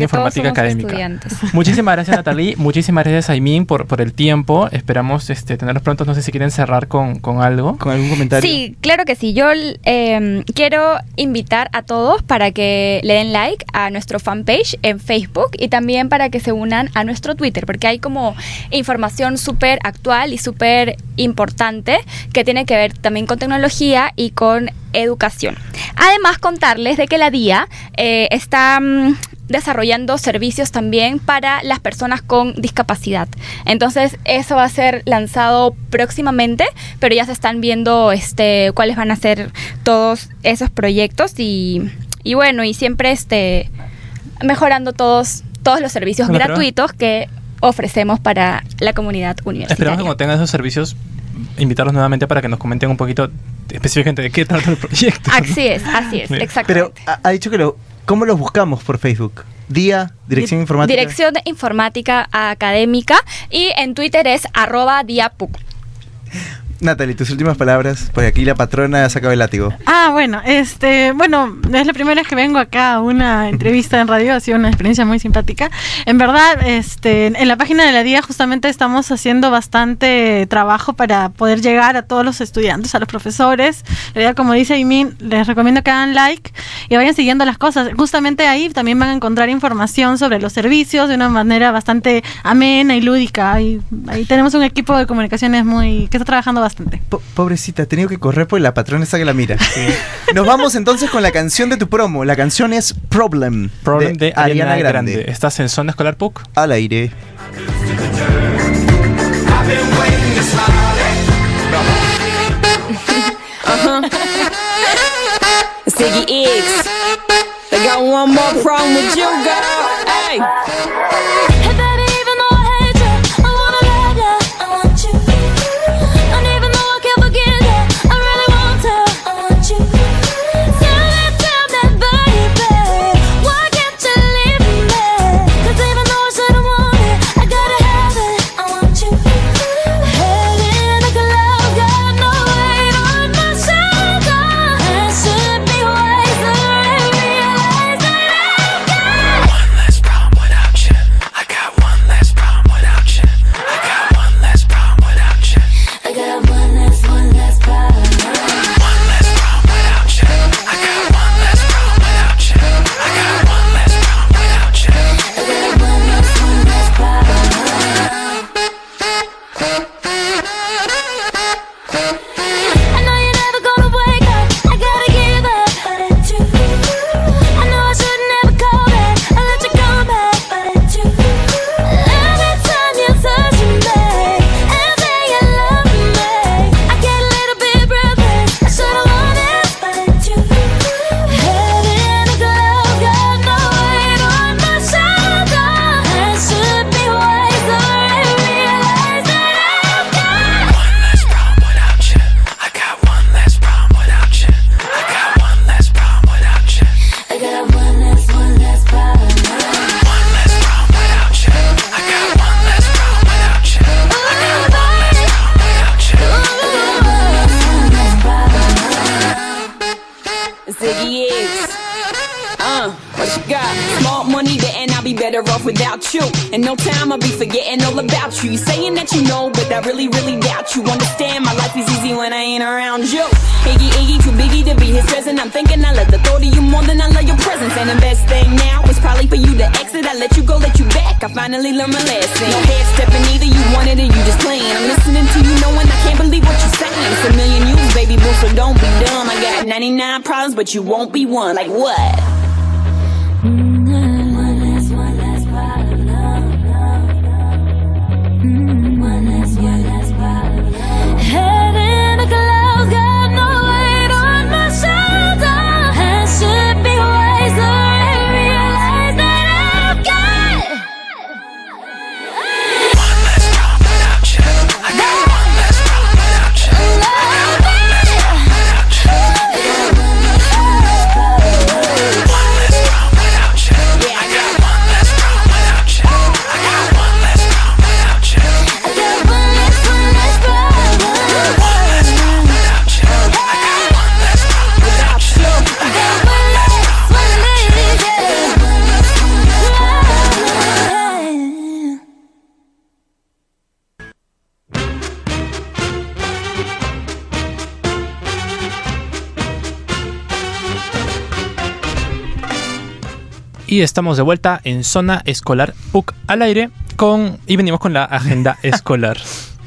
informática somos académica. estudiantes. Muchísimas gracias, Natalie. Muchísimas gracias, Aymin, por, por el tiempo. Esperamos este, tenerlos pronto. No sé si quieren cerrar con, con algo, con algún comentario. Sí, claro que sí. Yo eh, quiero invitar a todos para que le den like a nuestro fanpage en Facebook y también para que se unan a nuestro Twitter, porque hay como información súper actual y súper importante que tiene que ver también con tecnología y con educación. Además, contarles de que la D I A eh, está mm, desarrollando servicios también para las personas con discapacidad. Entonces, eso va a ser lanzado próximamente, pero ya se están viendo este cuáles van a ser todos esos proyectos y, y bueno, y siempre este mejorando todos, todos los servicios Bueno, gratuitos que ofrecemos para la comunidad universitaria. Esperamos que cuando tengan esos servicios, invitarlos nuevamente para que nos comenten un poquito específicamente de qué trata el proyecto. Así es, así es, Bien. exactamente. Pero ha, ha dicho que lo... ¿Cómo los buscamos por Facebook? D I A, Dirección Informática. Dirección de Informática Académica y en Twitter es arroba diapuc. Natalie, tus últimas palabras, porque aquí la patrona ha sacado el látigo. Ah, bueno, este, bueno, es la primera vez que vengo acá a una entrevista en radio, ha sido una experiencia muy simpática. En verdad, este, en la página de la D I A justamente estamos haciendo bastante trabajo para poder llegar a todos los estudiantes, a los profesores. La verdad, como dice Aymin, les recomiendo que hagan like y vayan siguiendo las cosas. Justamente ahí también van a encontrar información sobre los servicios de una manera bastante amena y lúdica. Y ahí tenemos un equipo de comunicaciones muy que está trabajando bastante. Po- pobrecita, ha tenido que correr porque la patrona está que la mira. Nos vamos entonces con la canción de tu promo. La canción es Problem, Problem de, Ariana Grande. Grande. Estás en Zona Escolar P U C. Al aire. Ziggy X. I got one more problem with you, girl. Hey. Hey baby, even though I hate you, I wanna love you, I want you. And even though I can't forget you, I really want to, I want you. Tell me, tell me, baby, why can't you leave me? 'Cause even though I shouldn't want it, I gotta have it, I want you. Head in a glove, got no weight on my shoulder. I should be wiser and realize that I've got One less problem without you. I got one less problem without you. I got one less problem without you. I got one less, one less problem. One less problem without you. I got one less problem without you. I got one less problem without you. I got one less, one less problem. I know you're never gonna wake up. I gotta give up, but it's you. I know I should never call back. I let you come back, but it's you. Every time you touch me and say you love me, I get a little bit breathless. I should've known this, but it's you. Head in a glove, got no weight on my shoulder. I should be wiser and realize that I've got One less problem without you. I got one less problem without you. I got one less problem without you. I got one less, one less problem. One less problem without you. I got one less problem without you. I got one less problem without you. Ziggy X. Uh, what you got? Small money, but and I'll be better off without you. In no time, I'll be forgetting all about you. You saying that you know, but I really, really doubt you. Understand, my life is easy when I ain't around you. Iggy, Iggy, too biggie to be his present. I'm thinking I love the thought of you more than I love your presence. And the best thing now is probably for you to exit. I let you go, let you back. I finally learned my lesson. No head stepping either, you wanted it, you just playing. I'm listening to you knowing I can't believe what you're saying. It's a million you, baby boo, so don't be dumb. I got ninety-nine problems, but you won't be one. Like what? One less, one less problem. One less, one less problem. Head in a glove, got no weight on my shoulder. I should be wiser and realize that I've got One less problem without you. I got one less problem without you. I got one less problem without you. one less, one less problem. Y estamos de vuelta en Zona Escolar P U C al aire con y venimos con la agenda escolar.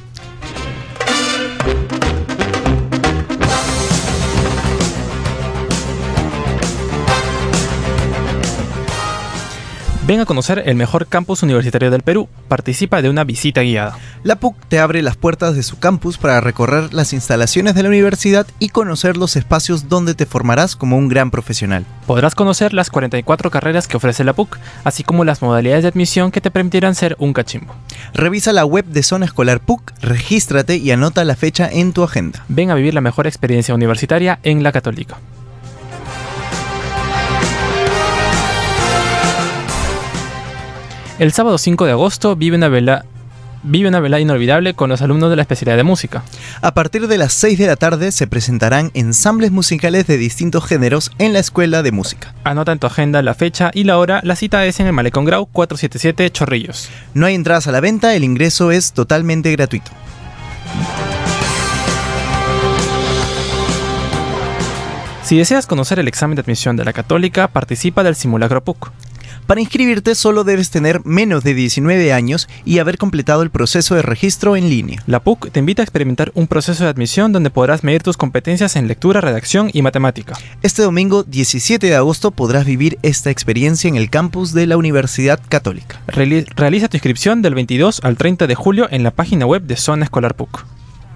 Ven a conocer el mejor campus universitario del Perú. Participa de una visita guiada. La P U C te abre las puertas de su campus para recorrer las instalaciones de la universidad y conocer los espacios donde te formarás como un gran profesional. Podrás conocer las cuarenta y cuatro carreras que ofrece la P U C, así como las modalidades de admisión que te permitirán ser un cachimbo. Revisa la web de Zona Escolar P U C, regístrate y anota la fecha en tu agenda. Ven a vivir la mejor experiencia universitaria en la Católica. El sábado cinco de agosto vive una vela, vive una velada inolvidable con los alumnos de la especialidad de música. A partir de las seis de la tarde se presentarán ensambles musicales de distintos géneros en la Escuela de Música. Anota en tu agenda la fecha y la hora. La cita es en el Malecón Grau cuatrocientos setenta y siete Chorrillos. No hay entradas a la venta, el ingreso es totalmente gratuito. Si deseas conocer el examen de admisión de la Católica, participa del simulacro P U C. Para inscribirte solo debes tener menos de diecinueve años y haber completado el proceso de registro en línea. La P U C te invita a experimentar un proceso de admisión donde podrás medir tus competencias en lectura, redacción y matemática. Este domingo diecisiete de agosto podrás vivir esta experiencia en el campus de la Universidad Católica. Reali- realiza tu inscripción del veintidós al treinta de julio en la página web de Zona Escolar P U C.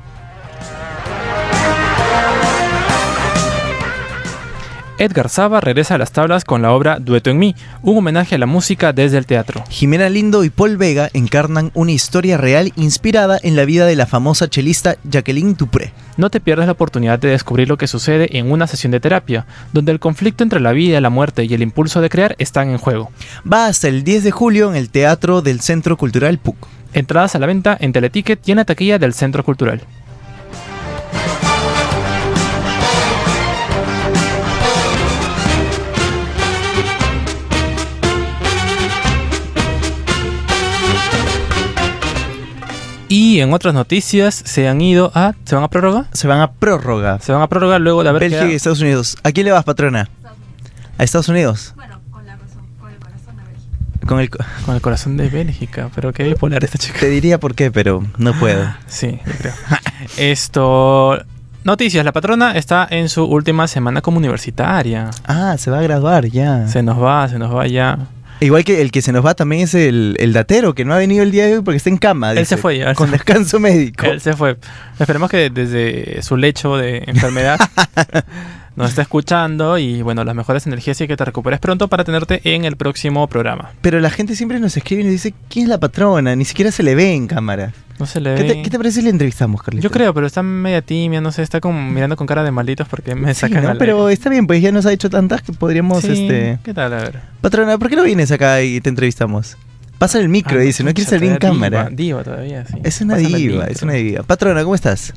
Edgar Saba regresa a las tablas con la obra Dueto en mí, un homenaje a la música desde el teatro. Jimena Lindo y Paul Vega encarnan una historia real inspirada en la vida de la famosa chelista Jacqueline Dupré. No te pierdas la oportunidad de descubrir lo que sucede en una sesión de terapia, donde el conflicto entre la vida, la muerte y el impulso de crear están en juego. Va hasta el diez de julio en el Teatro del Centro Cultural P U C. Entradas a la venta en Teleticket y en la taquilla del Centro Cultural. Y en otras noticias se han ido a... ¿Se van a prórroga? Se van a prórroga. Se van a prórroga luego de haber Bélgica quedado- y Estados Unidos. ¿A quién le vas, patrona? ¿A Estados Unidos? Bueno, con, la razón, con el corazón a Bélgica. Con el... co- Con el corazón de Bélgica, pero qué bipolar esta chica. Te diría por qué, pero no puedo. Sí, yo creo. Esto... Noticias, la patrona está en su última semana como universitaria. Ah, se va a graduar ya. Se nos va, se nos va ya. Igual que el que se nos va también es el, el datero, que no ha venido el día de hoy porque está en cama. Él dice, se fue ya, él Con se fue. descanso médico. Él se fue. Esperemos que desde su lecho de enfermedad nos esté escuchando y bueno, las mejores energías y que te recuperes pronto para tenerte en el próximo programa. Pero la gente siempre nos escribe y nos dice, ¿quién es la patrona? Ni siquiera se le ve en cámara. No se le ¿Qué ve. te, qué te parece si le entrevistamos, Carlitos? Yo creo, pero está media tímida, no sé, está como mirando con cara de malditos porque me Sí, sacan ¿no? al Pero aire. está bien, pues ya nos ha dicho tantas que podríamos, Sí, este... ¿qué tal? A ver. Patrona, ¿por qué no vienes acá y te entrevistamos? Pasa el micro, Ah, dice, no quieres pucha, salir en diva, cámara. Diva todavía, sí. Es una Pásame el diva, micro. es una diva. Patrona, ¿cómo estás?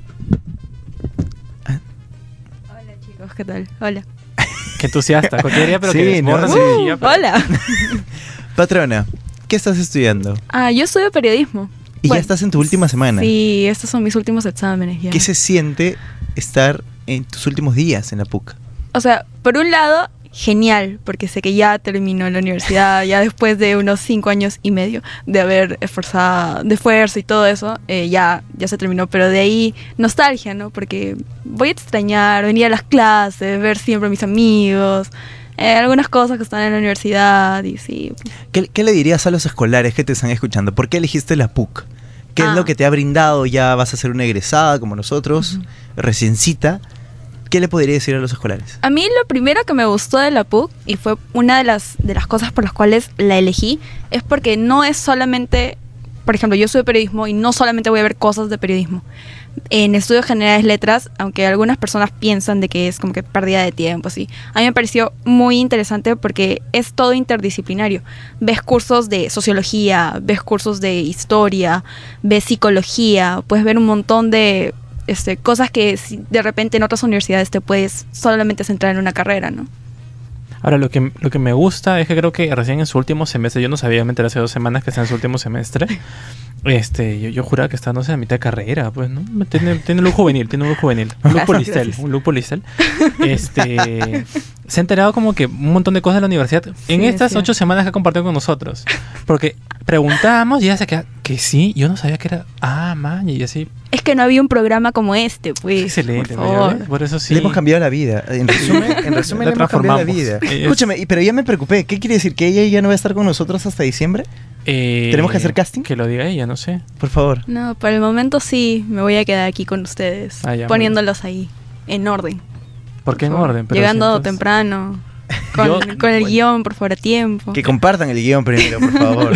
Hola chicos, ¿qué tal? Hola. Qué entusiasta, cualquier día, pero Sí, que desborda ¿no? su Sí. energía, pero- Hola. Patrona, ¿qué estás estudiando? Ah, yo estudio periodismo. Y Bueno, ya estás en tu última semana. Sí, estos son mis últimos exámenes ya. ¿Qué se siente estar en tus últimos días en la P U C? O sea, por un lado, genial, porque sé que ya terminó la universidad, ya después de unos cinco años y medio de haber esforzado, de esfuerzo y todo eso, eh, ya, ya se terminó. Pero de ahí, nostalgia, ¿no? Porque voy a extrañar venir a las clases, ver siempre a mis amigos, eh, algunas cosas que están en la universidad y sí. pues. ¿Qué, qué le dirías a los escolares que te están escuchando? ¿Por qué elegiste la P U C? ¿Qué es Ah. lo que te ha brindado? Ya vas a ser una egresada como nosotros, Ujú. reciencita. ¿Qué le podría decir a los escolares? A mí lo primero que me gustó de la P U C, y fue una de las, de las cosas por las cuales la elegí, es porque no es solamente, por ejemplo, yo estudio periodismo y no solamente voy a ver cosas de periodismo. En estudios generales letras, aunque algunas personas piensan de que es como que pérdida de tiempo, así, a mí me pareció muy interesante porque es todo interdisciplinario. Ves cursos de sociología, ves cursos de historia, ves psicología, puedes ver un montón de este, cosas que si de repente en otras universidades te puedes solamente centrar en una carrera, ¿no? Ahora, lo que, lo que me gusta es que creo que recién en su último semestre, yo no sabía, me enteré hace dos semanas que está en su último semestre, Este, yo, yo juraba que está, no sé, a mitad de carrera, pues, ¿no? Tiene, tiene look juvenil, tiene un look juvenil. Un look Gracias, polistel, gracias. un look polistel. Este, se ha enterado como que un montón de cosas de la universidad en Sí, estas decía. ocho semanas que ha compartido con nosotros. Porque preguntábamos y ella se queda, que sí, yo no sabía que era, ah, man, y así, Es que no había un programa como este, pues. excelente, por ¿ya favor. ves? Por eso sí. Le hemos cambiado la vida. En resumen, en resumen La le hemos cambiado la transformamos. vida. Es- Escúchame, y- pero ya me preocupé. ¿Qué quiere decir? ¿Que ella ya no va a estar con nosotros hasta diciembre? Eh, ¿Tenemos que hacer casting? Que lo diga ella, no sé. Por favor. No, por el momento sí, me voy a quedar aquí con ustedes, Ah, ya, muy poniéndolos ahí, en orden. ¿Por qué en Por favor. orden? Pero Llegando si entonces- temprano, con, Yo- con el bueno. guión, por favor, a tiempo. Que compartan el guión primero, por favor.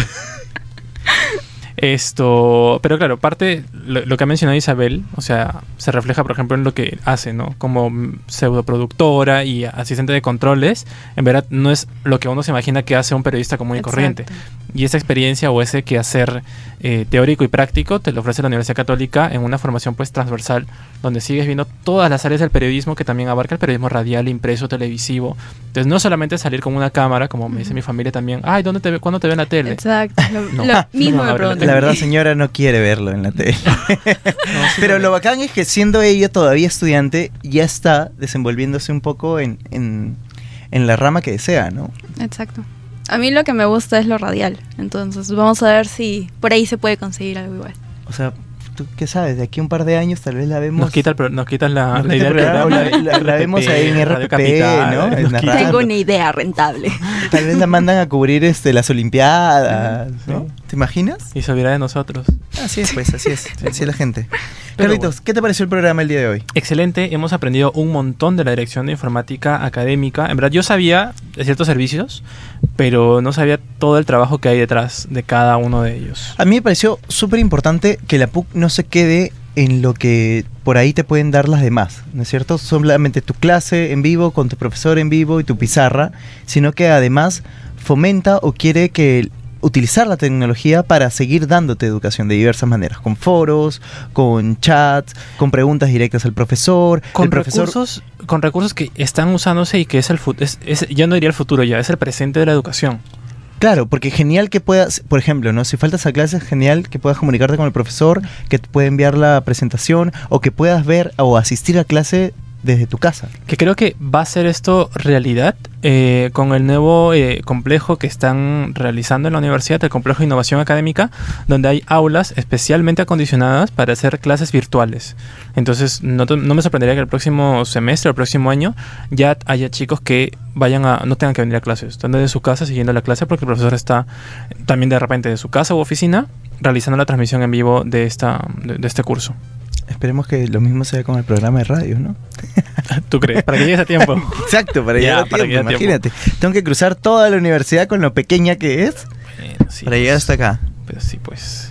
Esto, pero claro, parte, lo, lo que ha mencionado Isabel, o sea, se refleja, por ejemplo, en lo que hace, ¿no? Como mm, pseudoproductora y asistente de controles, en verdad no es lo que uno se imagina que hace un periodista común y Exacto. corriente. Y esa experiencia o ese quehacer eh, teórico y práctico te lo ofrece la Universidad Católica en una formación pues transversal, donde sigues viendo todas las áreas del periodismo que también abarca el periodismo radial, impreso, televisivo. Entonces no solamente salir con una cámara, como me dice mi familia también, ay, ¿dónde te ve, ¿cuándo te ve en la tele? Exacto, lo, No. lo mismo No, me no, preguntan. La verdad, señora, no quiere verlo en la tele. No, sí Pero lo lo ve. bacán es que siendo ella todavía estudiante, ya está desenvolviéndose un poco en, en, en la rama que desea, ¿no? Exacto. A mí lo que me gusta es lo radial, entonces vamos a ver si por ahí se puede conseguir algo igual. O sea, ¿tú qué sabes? De aquí a un par de años tal vez la vemos... Nos quita el pro- nos quitas la, Nos la quita idea el del programa, programa. la- la- la vemos ahí en Radio R P P, Capital, ¿no? nos En la quita- radio. Tengo una idea rentable. Tal vez la mandan a cubrir este, las Olimpiadas, ¿no? Sí. ¿Te imaginas? Y se olvida de nosotros. Así es, pues, así es. Así es la gente. Pero Carlitos, ¿qué te pareció el programa el día de hoy? Excelente, hemos aprendido un montón de la Dirección de Informática Académica. En verdad yo sabía de ciertos servicios, pero no sabía todo el trabajo que hay detrás de cada uno de ellos. A mí me pareció súper importante que la P U C no se quede en lo que por ahí te pueden dar las demás, ¿no es cierto? Solamente tu clase en vivo, con tu profesor en vivo y tu pizarra, sino que además fomenta o quiere que utilizar la tecnología para seguir dándote educación de diversas maneras, con foros, con chats, con preguntas directas al profesor. Con el profesor recursos, con recursos que están usándose y que es el futuro, es, es- yo no diría el futuro ya, es el presente de la educación. Claro, porque genial que puedas, por ejemplo, ¿no? Si faltas a clases, genial que puedas comunicarte con el profesor, que te pueda enviar la presentación o que puedas ver o asistir a clase desde tu casa. Que creo que va a ser esto realidad eh, con el nuevo eh, complejo que están realizando en la universidad, el complejo de innovación académica, donde hay aulas especialmente acondicionadas para hacer clases virtuales. Entonces, no, te- no me sorprendería que el próximo semestre, el próximo año, ya haya chicos que vayan a, no tengan que venir a clases, están desde su casa siguiendo la clase porque el profesor está también de repente de su casa u oficina realizando la transmisión en vivo de, esta, de, de este curso. Esperemos que lo mismo sea con el programa de radio, ¿no? ¿Tú crees? Para que llegues a tiempo. Exacto, para Ya, llegar a para que tiempo, llegue a tiempo. imagínate. Tengo que cruzar toda la universidad con lo pequeña que es Bueno, sí, para llegar hasta acá. Pero sí, pues.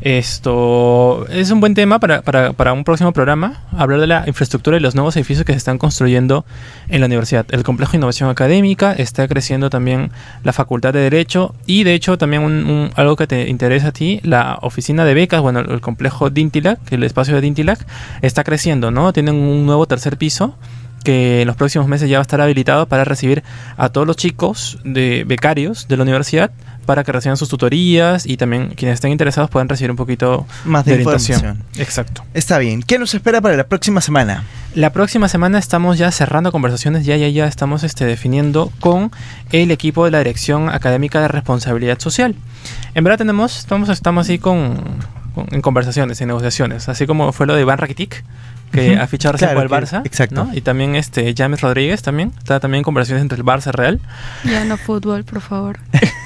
Esto es un buen tema para, para, para un próximo programa. Hablar de la infraestructura y los nuevos edificios que se están construyendo en la universidad. El complejo de innovación académica, está creciendo también la facultad de Derecho y, de hecho, también un, un- algo que te interesa a ti, la oficina de becas, bueno, el complejo Dintilac, el espacio de Dintilac, está creciendo, ¿no? Tienen un nuevo tercer piso que en los próximos meses ya va a estar habilitado para recibir a todos los chicos de becarios de la universidad para que reciban sus tutorías y también quienes estén interesados puedan recibir un poquito Más de orientación. información. Exacto. Está bien. ¿Qué nos espera para la próxima semana? La próxima semana estamos ya cerrando conversaciones, ya ya ya estamos este, definiendo con el equipo de la Dirección Académica de Responsabilidad Social. En verdad tenemos, estamos, estamos así con, con- en conversaciones, en negociaciones, así como fue lo de Iván Rakitic, que Ujú. ha fichado recién Claro por el que- Barça, exacto. ¿no? Y también este James Rodríguez también, está también en conversaciones entre el Barça y Real. Ya no fútbol, por favor.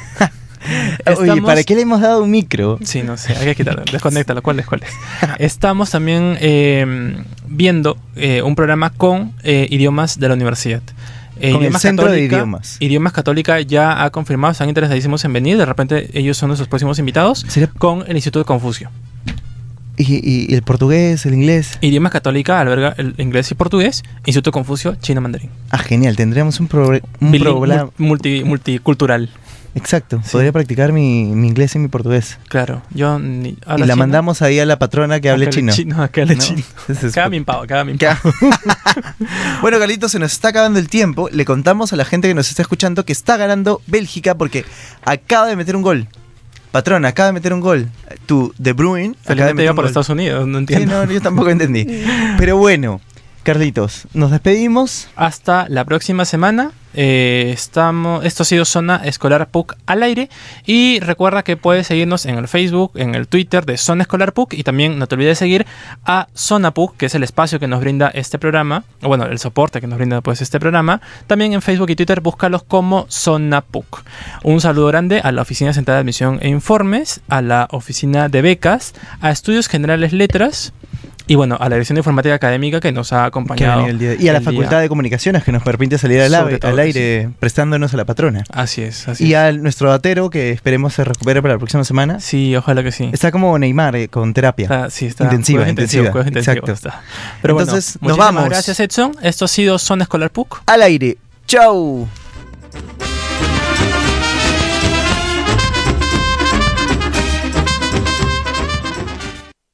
Oye, Estamos- ¿para qué le hemos dado un micro? Sí, no sé, hay que quitarlo. Desconéctalo. ¿Cuál es? ¿Cuál es? Estamos también eh, viendo eh, un programa con eh, idiomas de la universidad. Eh, Con el Idiomas Centro de Católica- Idiomas. Idiomas Católica ya ha confirmado, están interesadísimos en venir. De repente ellos son nuestros próximos invitados ¿Sería- con el Instituto de Confucio. Y, y- y el portugués, el inglés. Idiomas Católica alberga el inglés y portugués. Instituto de Confucio, chino mandarín. Ah, genial. Tendríamos un, progr- un Bilin- programa. multi- multicultural. Exacto. Sí. Podría practicar mi, mi inglés y mi portugués. Claro. Yo ni, Y habla la chino. mandamos ahí a la patrona que hable A que chino. A que hable ¿No? chino. Entonces, Cada mi pavo, cada mi ¿Qué hago? Bueno, Carlitos, se nos está acabando el tiempo. Le contamos a la gente que nos está escuchando que está ganando Bélgica porque acaba de meter un gol. Patrona, acaba de meter un gol. Tu De Bruyne. acaba de Felizmente meter iba un por gol. Estados Unidos, no Sí, entiendo. no, yo tampoco entendí. Pero bueno, Carlitos, nos despedimos. Hasta la próxima semana. Eh, estamos, esto ha sido Zona Escolar P U C al aire. Y recuerda que puedes seguirnos en el Facebook, en el Twitter de Zona Escolar P U C. Y también no te olvides de seguir a Zona P U C, que es el espacio que nos brinda este programa. O bueno, el soporte que nos brinda pues este programa. También en Facebook y Twitter búscalos como Zona P U C. Un saludo grande a la Oficina Central de Admisión e Informes, a la Oficina de Becas, a Estudios Generales Letras. Y bueno, a la Dirección de Informática Académica que nos ha Que acompañado. venía el día- y a la el Facultad día. de Comunicaciones que nos permite salir al, Sobre ave- todo al que aire prestándonos a la patrona. Así es, así Y es. a nuestro datero que esperemos se recupere para la próxima semana. Sí, ojalá que sí. Está como Neymar eh, con terapia. Está, sí, está. Intensiva, cuidados intensivos, intensiva, cuidados intensivos exacto. está. Pero Entonces, bueno, nos muchísimas vamos. gracias, Edson. Esto ha sido Zona Escolar P U C. Al aire. Chau.